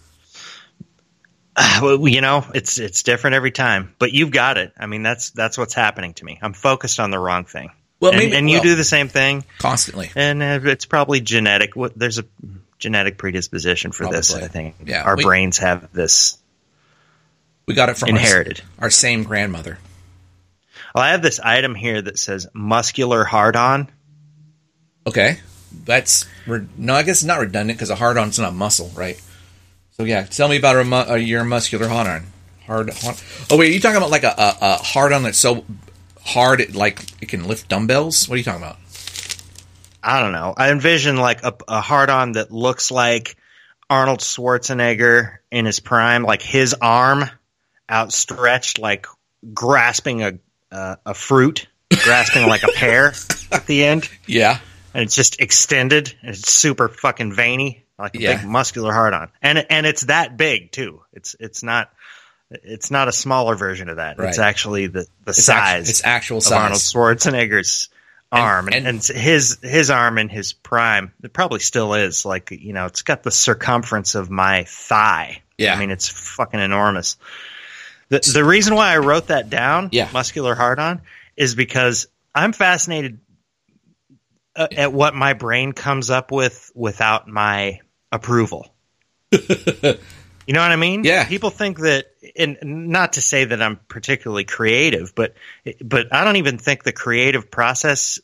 Well, you know, it's different every time, but you've got it. I mean, that's what's happening to me. I'm focused on the wrong thing. Well, and you do the same thing constantly, and it's probably genetic. There's a genetic predisposition for this. I think our brains have this. We got it from inherited. Our same grandmother. Well, I have this item here that says muscular hard-on. Okay, I guess it's not redundant because a hard-on's not muscle, right? So yeah, tell me about your muscular hard-on. Oh wait, are you talking about like a hard-on that's so hard it can lift dumbbells? What are you talking about? I don't know. I envision like a hard-on that looks like Arnold Schwarzenegger in his prime, like his arm outstretched, like grasping a fruit, grasping like a pear at the end. Yeah, and it's just extended and it's super fucking veiny. Like a big muscular hard-on, and it's that big too. It's not a smaller version of that. Right. It's actually the size. It's actual size of Arnold Schwarzenegger's arm, and his arm in his prime. It probably still is. Like, you know, it's got the circumference of my thigh. Yeah, I mean, it's fucking enormous. The reason why I wrote that down, muscular hard-on, is because I'm fascinated at what my brain comes up with without my approval. You know what I mean? Yeah. People think that, and not to say that I'm particularly creative, but I don't even think the creative process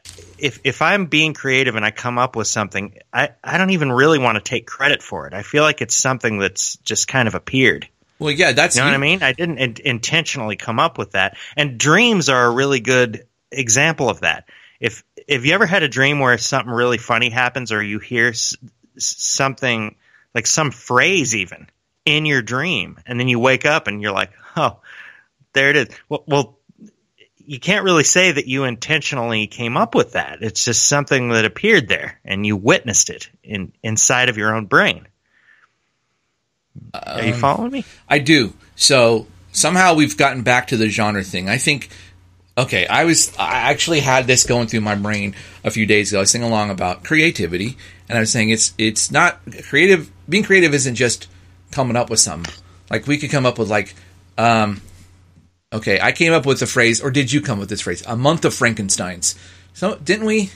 if I'm being creative and I come up with something, I don't even really want to take credit for it. I feel like it's something that's just kind of appeared. Well, yeah, that's You know what I mean? I didn't intentionally come up with that. And dreams are a really good example of that. If you ever had a dream where something really funny happens, or you hear something like some phrase even in your dream, and then you wake up and you're like, oh, there it is. Well, you can't really say that you intentionally came up with that. It's just something that appeared there, and you witnessed it inside of your own brain. Are you following me? I do. So somehow we've gotten back to the genre thing. I think, okay, I actually had this going through my brain a few days ago. I was thinking along about creativity, and I was saying it's not creative. Being creative isn't just coming up with something. Like, we could come up with okay, I came up with the phrase, or did you come up with this phrase? A month of Frankensteins. So didn't we?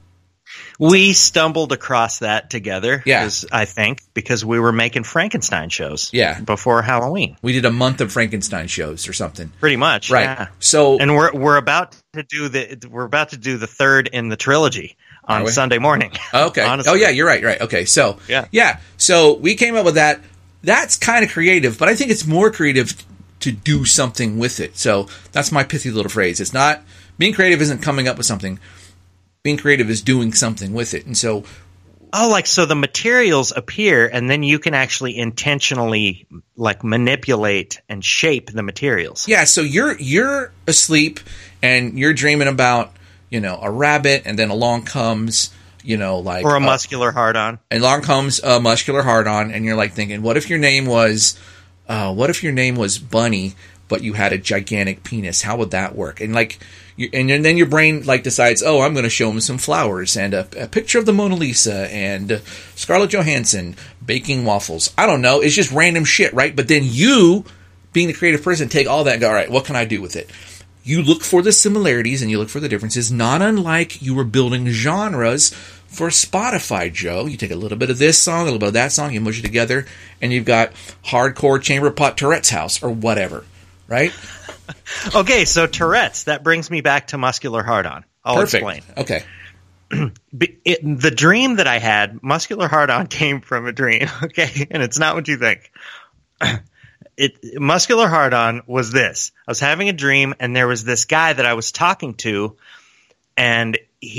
We stumbled across that together, Yeah. I think, because we were making Frankenstein shows before Halloween. We did a month of Frankenstein shows or something. Pretty much, Right. yeah. So, And we're about to do the third in the trilogy on Sunday morning. Okay. Honestly. Oh, yeah, you're right. Okay. So, Yeah. So we came up with that. That's kind of creative, but I think it's more creative to do something with it. So that's my pithy little phrase. It's not, being creative isn't coming up with something. Being creative is doing something with it. And so, so the materials appear, and then you can actually intentionally manipulate and shape the materials. yeah, so you're asleep and you're dreaming about, a rabbit, and then along comes, Or a muscular hard-on. and along comes a muscular hard-on, and you're thinking, what if your name was Bunny, but you had a gigantic penis? How would that work? And and then your brain decides, oh, I'm going to show him some flowers and a picture of the Mona Lisa and Scarlett Johansson baking waffles. I don't know. It's just random shit, right? But then you, being the creative person, take all that and go, all right, what can I do with it? You look for the similarities and you look for the differences, not unlike you were building genres for Spotify, Joe. You take a little bit of this song, a little bit of that song, you mush it together, and you've got hardcore chamber pot Tourette's house or whatever, right? Okay, so Tourette's, that brings me back to muscular hard-on. I'll Perfect. explain. Okay. The dream that I had, muscular hard-on, came from a dream, okay? And it's not what you think. Muscular hard-on was this. I was having a dream, and there was this guy that I was talking to, and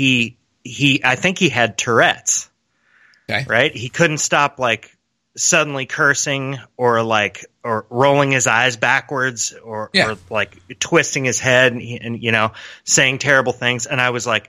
I think he had Tourette's. Okay. Right? He couldn't stop suddenly cursing or rolling his eyes backwards or twisting his head and saying terrible things. And I was like,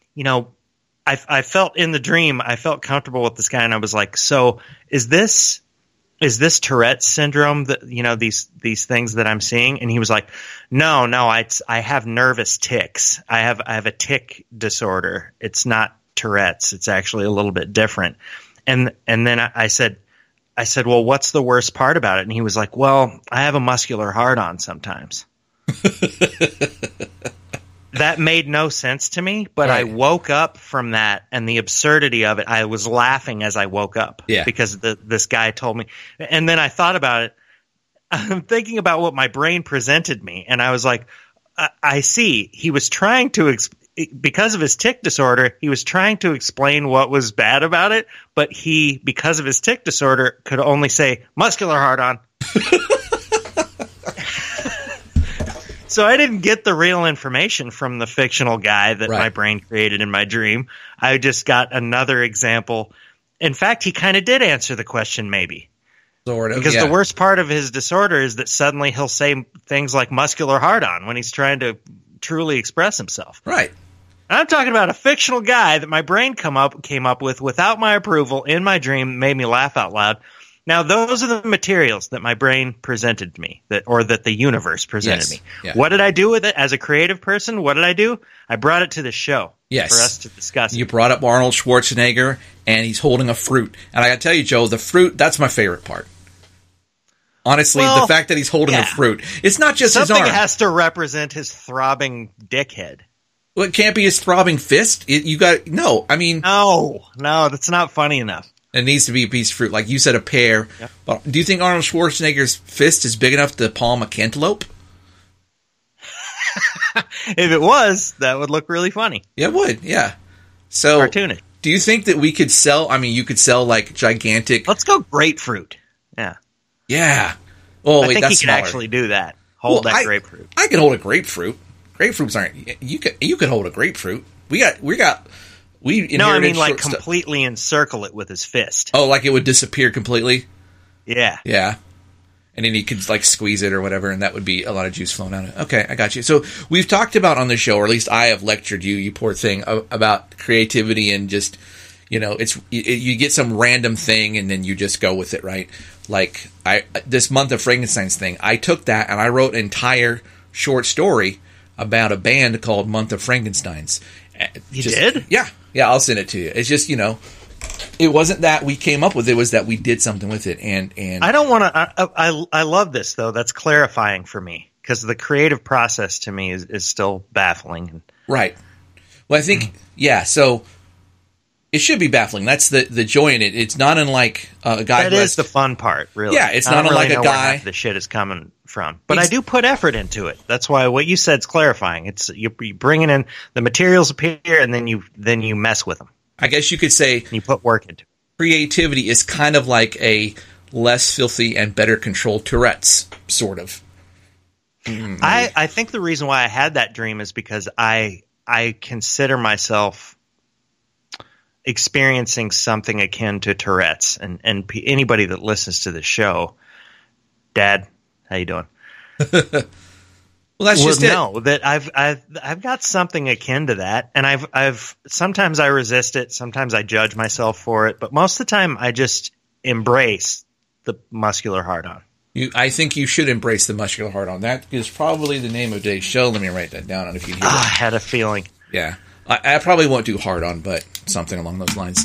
I felt in the dream, I felt comfortable with this guy, and I was like, so is this Tourette's syndrome that, these things that I'm seeing? And he was like, no, I have nervous tics. I have a tic disorder. It's not Tourette's. It's actually a little bit different. And then I said, well, what's the worst part about it? And he was like, well, I have a muscular hard-on sometimes. That made no sense to me, but Right. I woke up from that and the absurdity of it. I was laughing as I woke up because this guy told me. And then I thought about it. I'm thinking about what my brain presented me, and I was like, I see. He was trying to because of his tic disorder, he was trying to explain what was bad about it, but he, because of his tic disorder, could only say muscular hard-on. So I didn't get the real information from the fictional guy that my brain created in my dream. I just got another example. In fact, he kind of did answer the question, maybe. Sort of, because the worst part of his disorder is that suddenly he'll say things like muscular hard-on when he's trying to truly express himself. Right. I'm talking about a fictional guy that my brain came up with without my approval in my dream, made me laugh out loud. Now, those are the materials that my brain presented me, that the universe presented me. Yeah. What did I do with it as a creative person? What did I do? I brought it to the show for us to discuss. You brought up Arnold Schwarzenegger, and he's holding a fruit. And I got to tell you, Joe, the fruit, that's my favorite part. Honestly, the fact that he's holding a fruit. It's not just his arm. Something has to represent his throbbing dickhead. Well, it can't be his throbbing fist. No, that's not funny enough. It needs to be a piece of fruit. Like you said, a pear. Yeah. But do you think Arnold Schwarzenegger's fist is big enough to palm a cantaloupe? If it was, that would look really funny. Yeah, it would. Yeah. So, Cartoonish. do you think that we could sell? I mean, you could sell like gigantic. Let's go grapefruit. Yeah. Yeah. Oh, I wait, think that's he could smaller. actually do that. Hold Well, that grapefruit. I can hold a grapefruit. Grapefruits aren't. You could hold a grapefruit. We inherited. No, I mean like short stuff. completely encircle it with his fist. Oh, like it would disappear completely. Yeah. Yeah. And then you could like squeeze it or whatever, and that would be a lot of juice flowing out of it. Okay, I got you. So we've talked about on the show, or at least I have lectured you, you poor thing, about creativity and just, you get some random thing and then you just go with it, right? Like this Month of Frankenstein's thing, I took that and I wrote an entire short story about a band called Month of Frankenstein's. You did? Yeah. Yeah, I'll send it to you. It's just, it wasn't that we came up with it, was that we did something with it. And I don't want to. I love this though. That's clarifying for me because the creative process to me is still baffling. Right. Well, I think So it should be baffling. That's the joy in it. It's not unlike a guy. That is the fun part, really. Yeah, it's I not don't really unlike know a where guy. half the shit is coming from, but I do put effort into it. That's why what you said's clarifying. It's you bringing in the materials appear, and then you mess with them. I guess you could say You put work into it. creativity is kind of like a less filthy and better controlled Tourette's, sort of. I think the reason why I had that dream is because I consider myself experiencing something akin to Tourette's, and anybody that listens to the show, Dad, how you doing? Well, that's just it. No, that I've got something akin to that, and I've sometimes I resist it, sometimes I judge myself for it, but most of the time I just embrace the muscular hard-on. I think you should embrace the muscular hard-on. That is probably the name of today's show. Let me write that down, and if you hear I that. had a feeling. Yeah. I probably won't do hard-on, but something along those lines.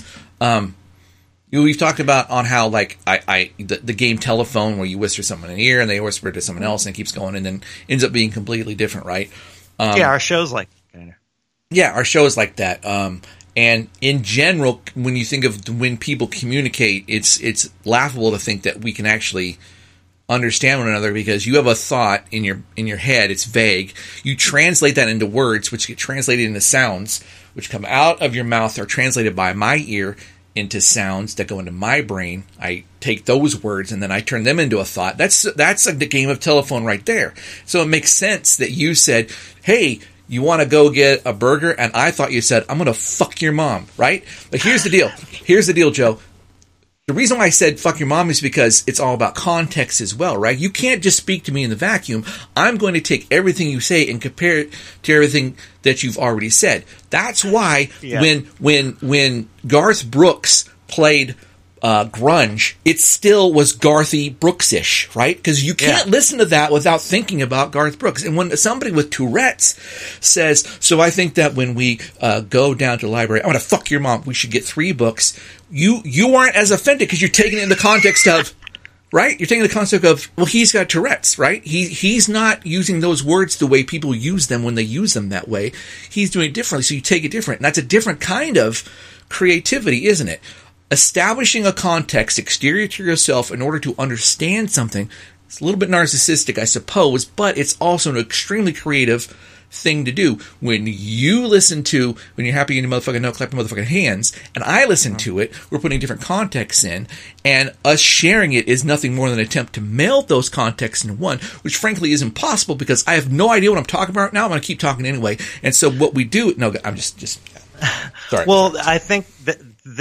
We've talked about on how like the game telephone where you whisper something in the ear and they whisper it to someone else and it keeps going and then ends up being completely different, right? Yeah, our show's like kind of. Yeah, our show is like that. And in general, when you think of when people communicate, it's laughable to think that we can actually understand one another because you have a thought in your head. It's vague. You translate that into words, which get translated into sounds, which come out of your mouth, are translated by my ear into sounds that go into my brain. I take those words and then I turn them into a thought. That's like the game of telephone right there. So it makes sense that you said, "Hey, you want to go get a burger?" And I thought you said, "I'm going to fuck your mom," right? But here's the deal. Here's the deal, Joe. The reason why I said fuck your mom is because it's all about context as well, right? You can't just speak to me in the vacuum. I'm going to take everything you say and compare it to everything that you've already said. That's why when Garth Brooks played grunge, it still was Garthy Brooks-ish, right? Because you can't listen to that without thinking about Garth Brooks. And when somebody with Tourette's says, "So I think that when we go down to the library, I'm going to fuck your mom, we should get 3 books," you aren't as offended because you're taking it in the context of, right? You're taking the concept of, well, he's got Tourette's, right? He's not using those words the way people use them when they use them that way. He's doing it differently, so you take it different. And that's a different kind of creativity, isn't it? Establishing a context exterior to yourself in order to understand something. It's a little bit narcissistic, I suppose, but it's also an extremely creative thing to do. When you listen to When You're Happy and You Motherfucking Know, Clap Your Motherfucking Hands, and I listen to it, we're putting different contexts in, and us sharing it is nothing more than an attempt to meld those contexts into one, which frankly is impossible because I have no idea what I'm talking about right now. I'm going to keep talking anyway. And so what we do, no, I'm just sorry. Well, I think that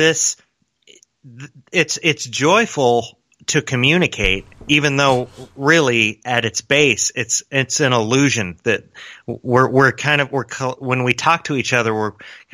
it's joyful to communicate, even though really at its base it's an illusion that we're when we talk to each other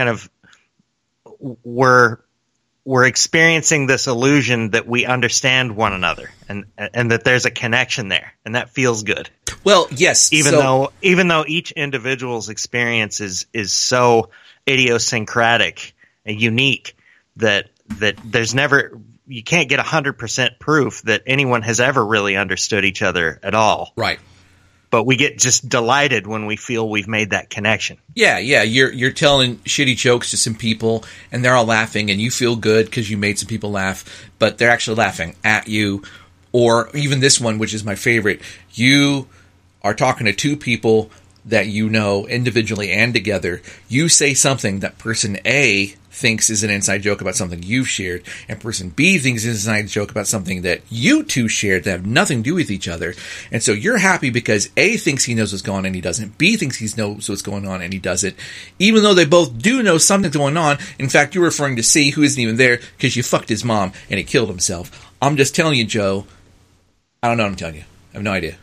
we're experiencing this illusion that we understand one another and that there's a connection there, and that feels good. Well, yes, even though each individual's experience is so idiosyncratic and unique that there's never, you can't get 100% proof that anyone has ever really understood each other at all. Right. But we get just delighted when we feel we've made that connection. Yeah. You're telling shitty jokes to some people and they're all laughing and you feel good because you made some people laugh, but they're actually laughing at you. Or even this one, which is my favorite. You are talking to 2 people that you know individually and together, you say something that person A thinks is an inside joke about something you've shared, and person B thinks is an inside joke about something that you two shared that have nothing to do with each other. And so you're happy because A thinks he knows what's going on and he doesn't. B thinks he knows what's going on and he doesn't. Even though they both do know something's going on. In fact, you're referring to C, who isn't even there because you fucked his mom and he killed himself. I'm just telling you, Joe. I don't know what I'm telling you. I have no idea.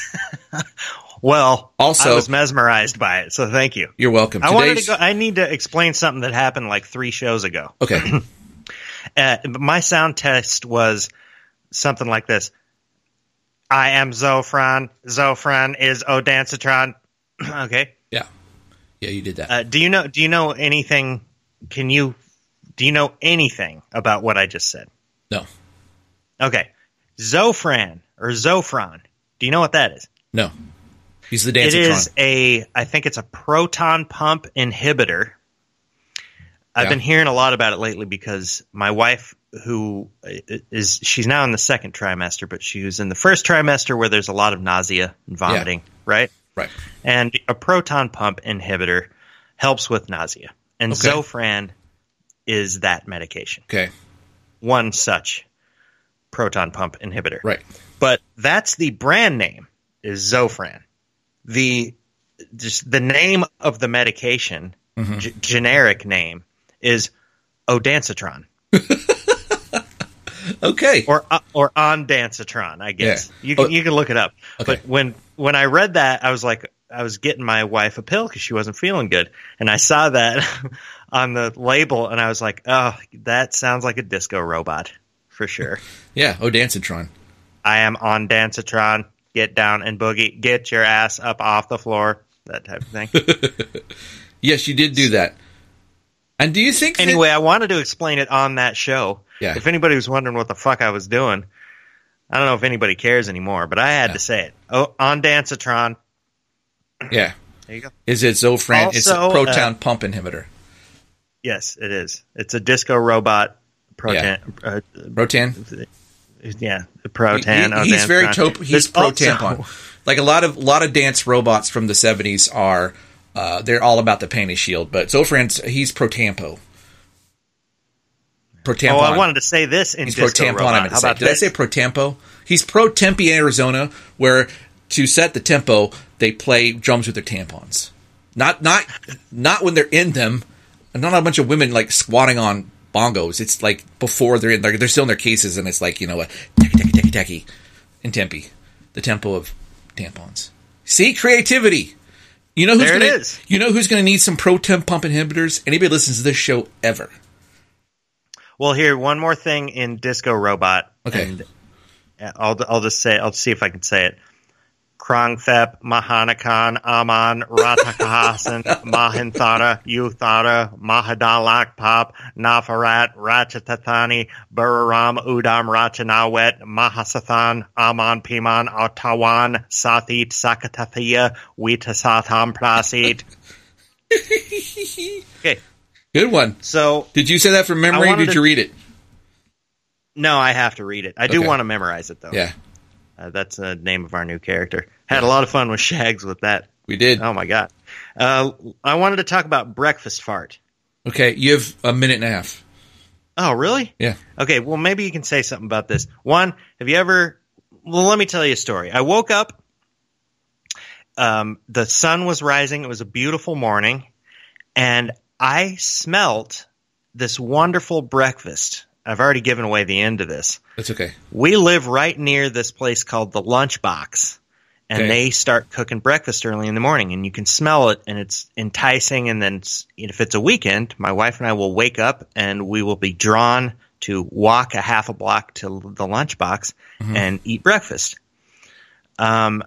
Well, also, I was mesmerized by it, so thank you. You're welcome. I need to explain something that happened like 3 shows ago. Okay. My sound test was something like this. I am Zofran. Zofran is Odancitron. Okay. Yeah. Yeah, you did that. Do you know anything? Do you know anything about what I just said? No. Okay. Zofran or Zofran. Do you know what that is? No. He's the Dancitron. It is I think it's a proton pump inhibitor. I've been hearing a lot about it lately because my wife, she's now in the 2nd trimester, but she was in the 1st trimester where there's a lot of nausea and vomiting, right? Right. And a proton pump inhibitor helps with nausea. And Zofran is that medication. Okay. One such proton pump inhibitor. Right. But that's the brand name is Zofran. The name of the medication, generic name, is Odancitron. Okay. Or Ondancitron, I guess. Yeah. You can look it up. Okay. But when I read that, I was like, I was getting my wife a pill because she wasn't feeling good, and I saw that on the label, and I was like, oh, that sounds like a disco robot for sure. Yeah, Odancitron. I am Ondancitron. Get down and boogie. Get your ass up off the floor. That type of thing. Yes, you did do that. And do you think... Anyway, I wanted to explain it on that show. Yeah. If anybody was wondering what the fuck I was doing, I don't know if anybody cares anymore, but I had to say it. Oh, Ondancitron. Yeah. There you go. Is it Zofran? Also, it's a proton pump inhibitor. Yes, it is. It's a disco robot proton. Yeah. Protan? Yeah, the protan. He's very he's pro tampon. Like a lot of dance robots from the 70s are they're all about the panty shield, but Zofran's he's pro tampo. Pro tampon. Oh, I wanted to say this in he's disco pro tampon. robot. How about Did I say pro tempo? He's pro Tempe, Arizona, where to set the tempo they play drums with their tampons. Not when they're in them. Not a bunch of women like squatting on bongos. It's like before they're still in their cases, and it's like, a techie in Tempe, the tempo of tampons. See, creativity. You know who's going to need some pro temp pump inhibitors? Anybody listens to this show ever. Well, here, one more thing in Disco Robot. Okay. And I'll just say, I'll see if I can say it. Krongthep, Mahanakan, Aman, Ratakahasan, Mahinthara, Uthara, Mahadalak Pop, Nafarat, Ratchatathani, Bararam, Udam, Rachanawet, Mahasathan, Aman, Piman, Ottawan, Sathit, Sakatathia, Witasatham Prasit. Okay. Good one. So, did you say that from memory or did you read it? No, I have to read it. I do want to memorize it, though. Yeah. That's the name of our new character. Had a lot of fun with Shags with that. We did. Oh, my God. I wanted to talk about breakfast fart. Okay, you have a minute and a half. Oh, really? Yeah. Okay, well, maybe you can say something about this. One, have you ever... Well, let me tell you a story. I woke up. The sun was rising. It was a beautiful morning. And I smelt this wonderful breakfast. I've already given away the end of this. That's okay. We live right near this place called the Lunchbox, and they start cooking breakfast early in the morning, and you can smell it, and it's enticing. And then if it's a weekend, my wife and I will wake up, and we will be drawn to walk a half a block to the Lunchbox and eat breakfast. But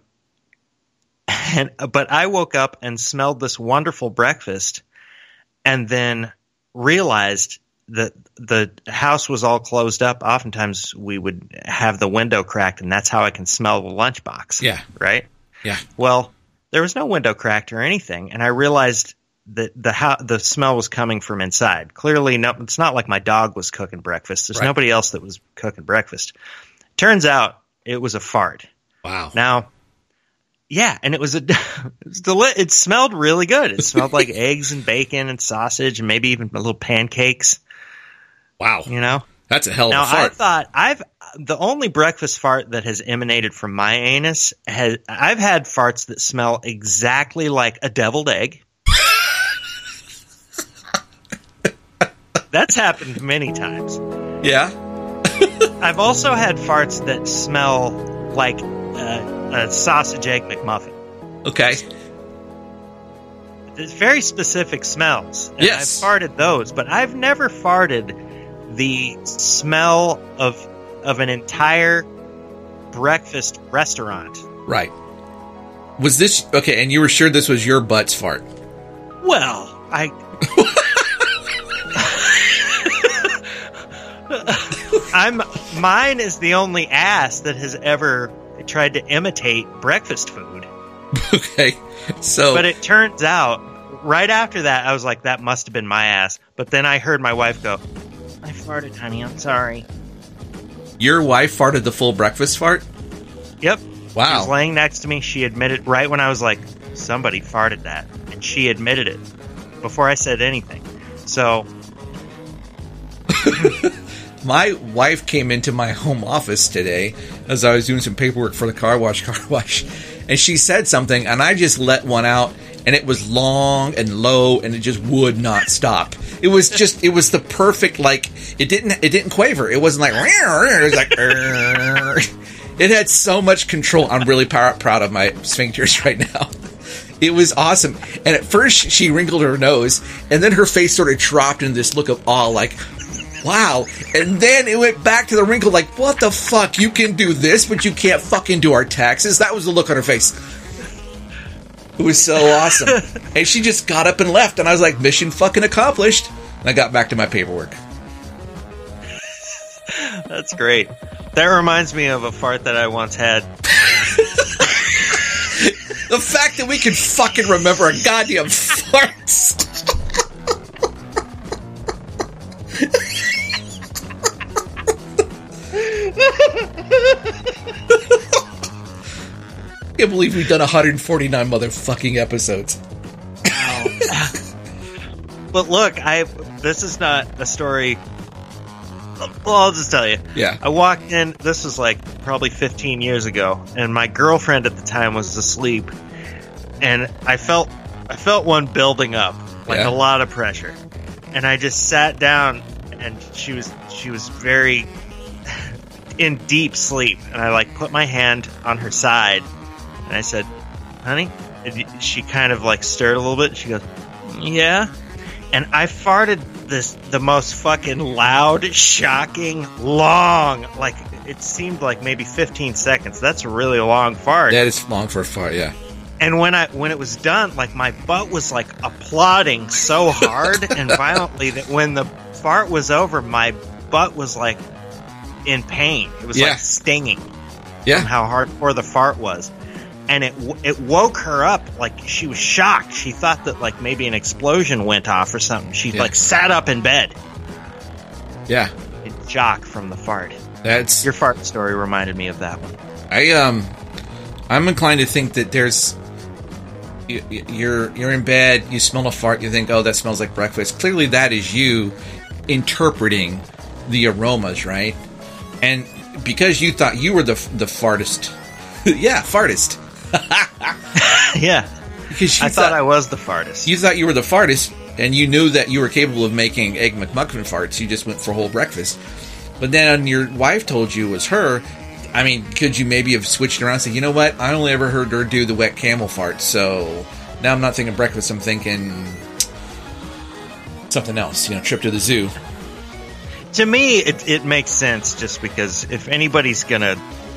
I woke up and smelled this wonderful breakfast, and then realized that the house was all closed up. Oftentimes we would have the window cracked, and that's how I can smell the lunchbox. Yeah. Right? Yeah. Well, there was no window cracked or anything, and I realized that the smell was coming from inside. Clearly, no, it's not like my dog was cooking breakfast. There's nobody else that was cooking breakfast. Turns out it was a fart. Wow. Now, Yeah, and it was it smelled really good. It smelled like eggs and bacon and sausage and maybe even little pancakes. Wow. You know? That's a hell of Now, a fart. I thought the only breakfast fart that has emanated from my anus I've had farts that smell exactly like a deviled egg. That's happened many times. Yeah. I've also had farts that smell like a sausage egg McMuffin. Okay. There's very specific smells. And Yes. I've farted those, but I've never farted the smell of an entire breakfast restaurant. Right. Was this okay? And you were sure this was your butt's fart? Well, mine is the only ass that has ever tried to imitate breakfast food. Okay. So, But it turns out, right after that, I was like, that must have been my ass. But then I heard my wife go, I farted, honey, I'm sorry. your wife farted the full breakfast fart? Yep. Wow. She was laying next to me. She admitted right when I was like, somebody farted that. And she admitted it before I said anything. So, My wife came into my home office today as I was doing some paperwork for the car wash, and she said something, and I just let one out, and it was long and low, and it just would not stop. It was the perfect, like, it didn't quaver. It wasn't like, it was like, it had so much control. I'm really proud of my sphincters right now. It was awesome. And at first, she wrinkled her nose, and then her face sort of dropped in this look of awe, like, wow. And then it went back to the wrinkle, like, what the fuck? You can do this, but you can't fucking do our taxes? That was the look on her face. It was so awesome. And she just got up and left, and I was like, mission fucking accomplished. And I got back to my paperwork. that's great. That reminds me of a fart that I once had. The fact that we can fucking remember a goddamn farts. I can't believe we've done 149 motherfucking episodes. But look, this is not a story. Well, I'll just tell you. Yeah. I walked in, this was like probably 15 years ago, and my girlfriend at the time was asleep, and I felt one building up, like Yeah. a lot of pressure. And I just sat down, and she was very in deep sleep, and I like put my hand on her side, and I said, honey? And she kind of like stirred a little bit, and she goes, yeah? And I farted the most fucking loud, shocking, long, like it seemed like maybe 15 seconds. That's a really long fart. That is long for a fart, yeah. And when it was done, like my butt was like applauding so hard and violently that when the fart was over, my butt was like in pain. It was Yeah. like stinging Yeah. from how hardcore the fart was. And it woke her up, like she was shocked. She thought that like maybe an explosion went off or something. She Yeah. like sat up in bed Yeah. in shock from the fart. That's Your fart story reminded me of that one. I'm inclined to think that there's you're in bed, you smell a fart, you think, oh, that smells like breakfast. Clearly that is you interpreting the aromas, right? And because you thought you were the fartist. Yeah, fartist. Yeah. Because I thought I was the fartist. you thought you were the fartist, and you knew that you were capable of making Egg McMuffin farts. You just went for whole breakfast. But then your wife told you it was her. I mean, could you maybe have switched around and said, you know what? I only ever heard her do the wet camel fart, so now I'm not thinking breakfast, I'm thinking something else, trip to the zoo. To me, it makes sense just because if anybody's gonna,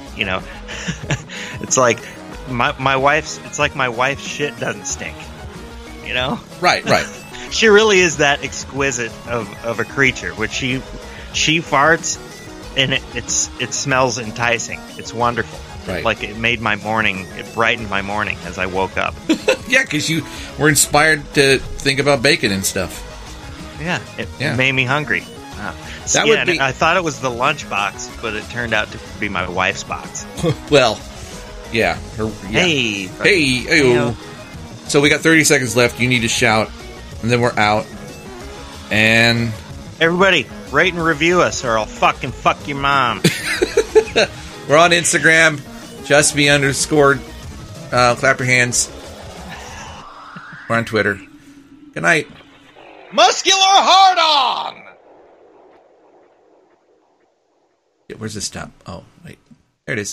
it's like my wife's. It's like my wife's shit doesn't stink. Right. She really is that exquisite of a creature. Which she farts, and it smells enticing. It's wonderful. Right. Like it made my morning. It brightened my morning as I woke up. Yeah, because you were inspired to think about bacon and stuff. Yeah, it Yeah. made me hungry. That yeah, would be- I thought it was the lunch box, but it turned out to be my wife's box. Well, Yeah. Hey. Hey. Ayo. So we got 30 seconds left. You need to shout, and then we're out. And everybody, rate and review us, or I'll fucking fuck your mom. we're on Instagram. JustMe_. Clap your hands. We're on Twitter. Good night. Muscular hard on. Yeah, where's the stop? Oh, wait. There it is.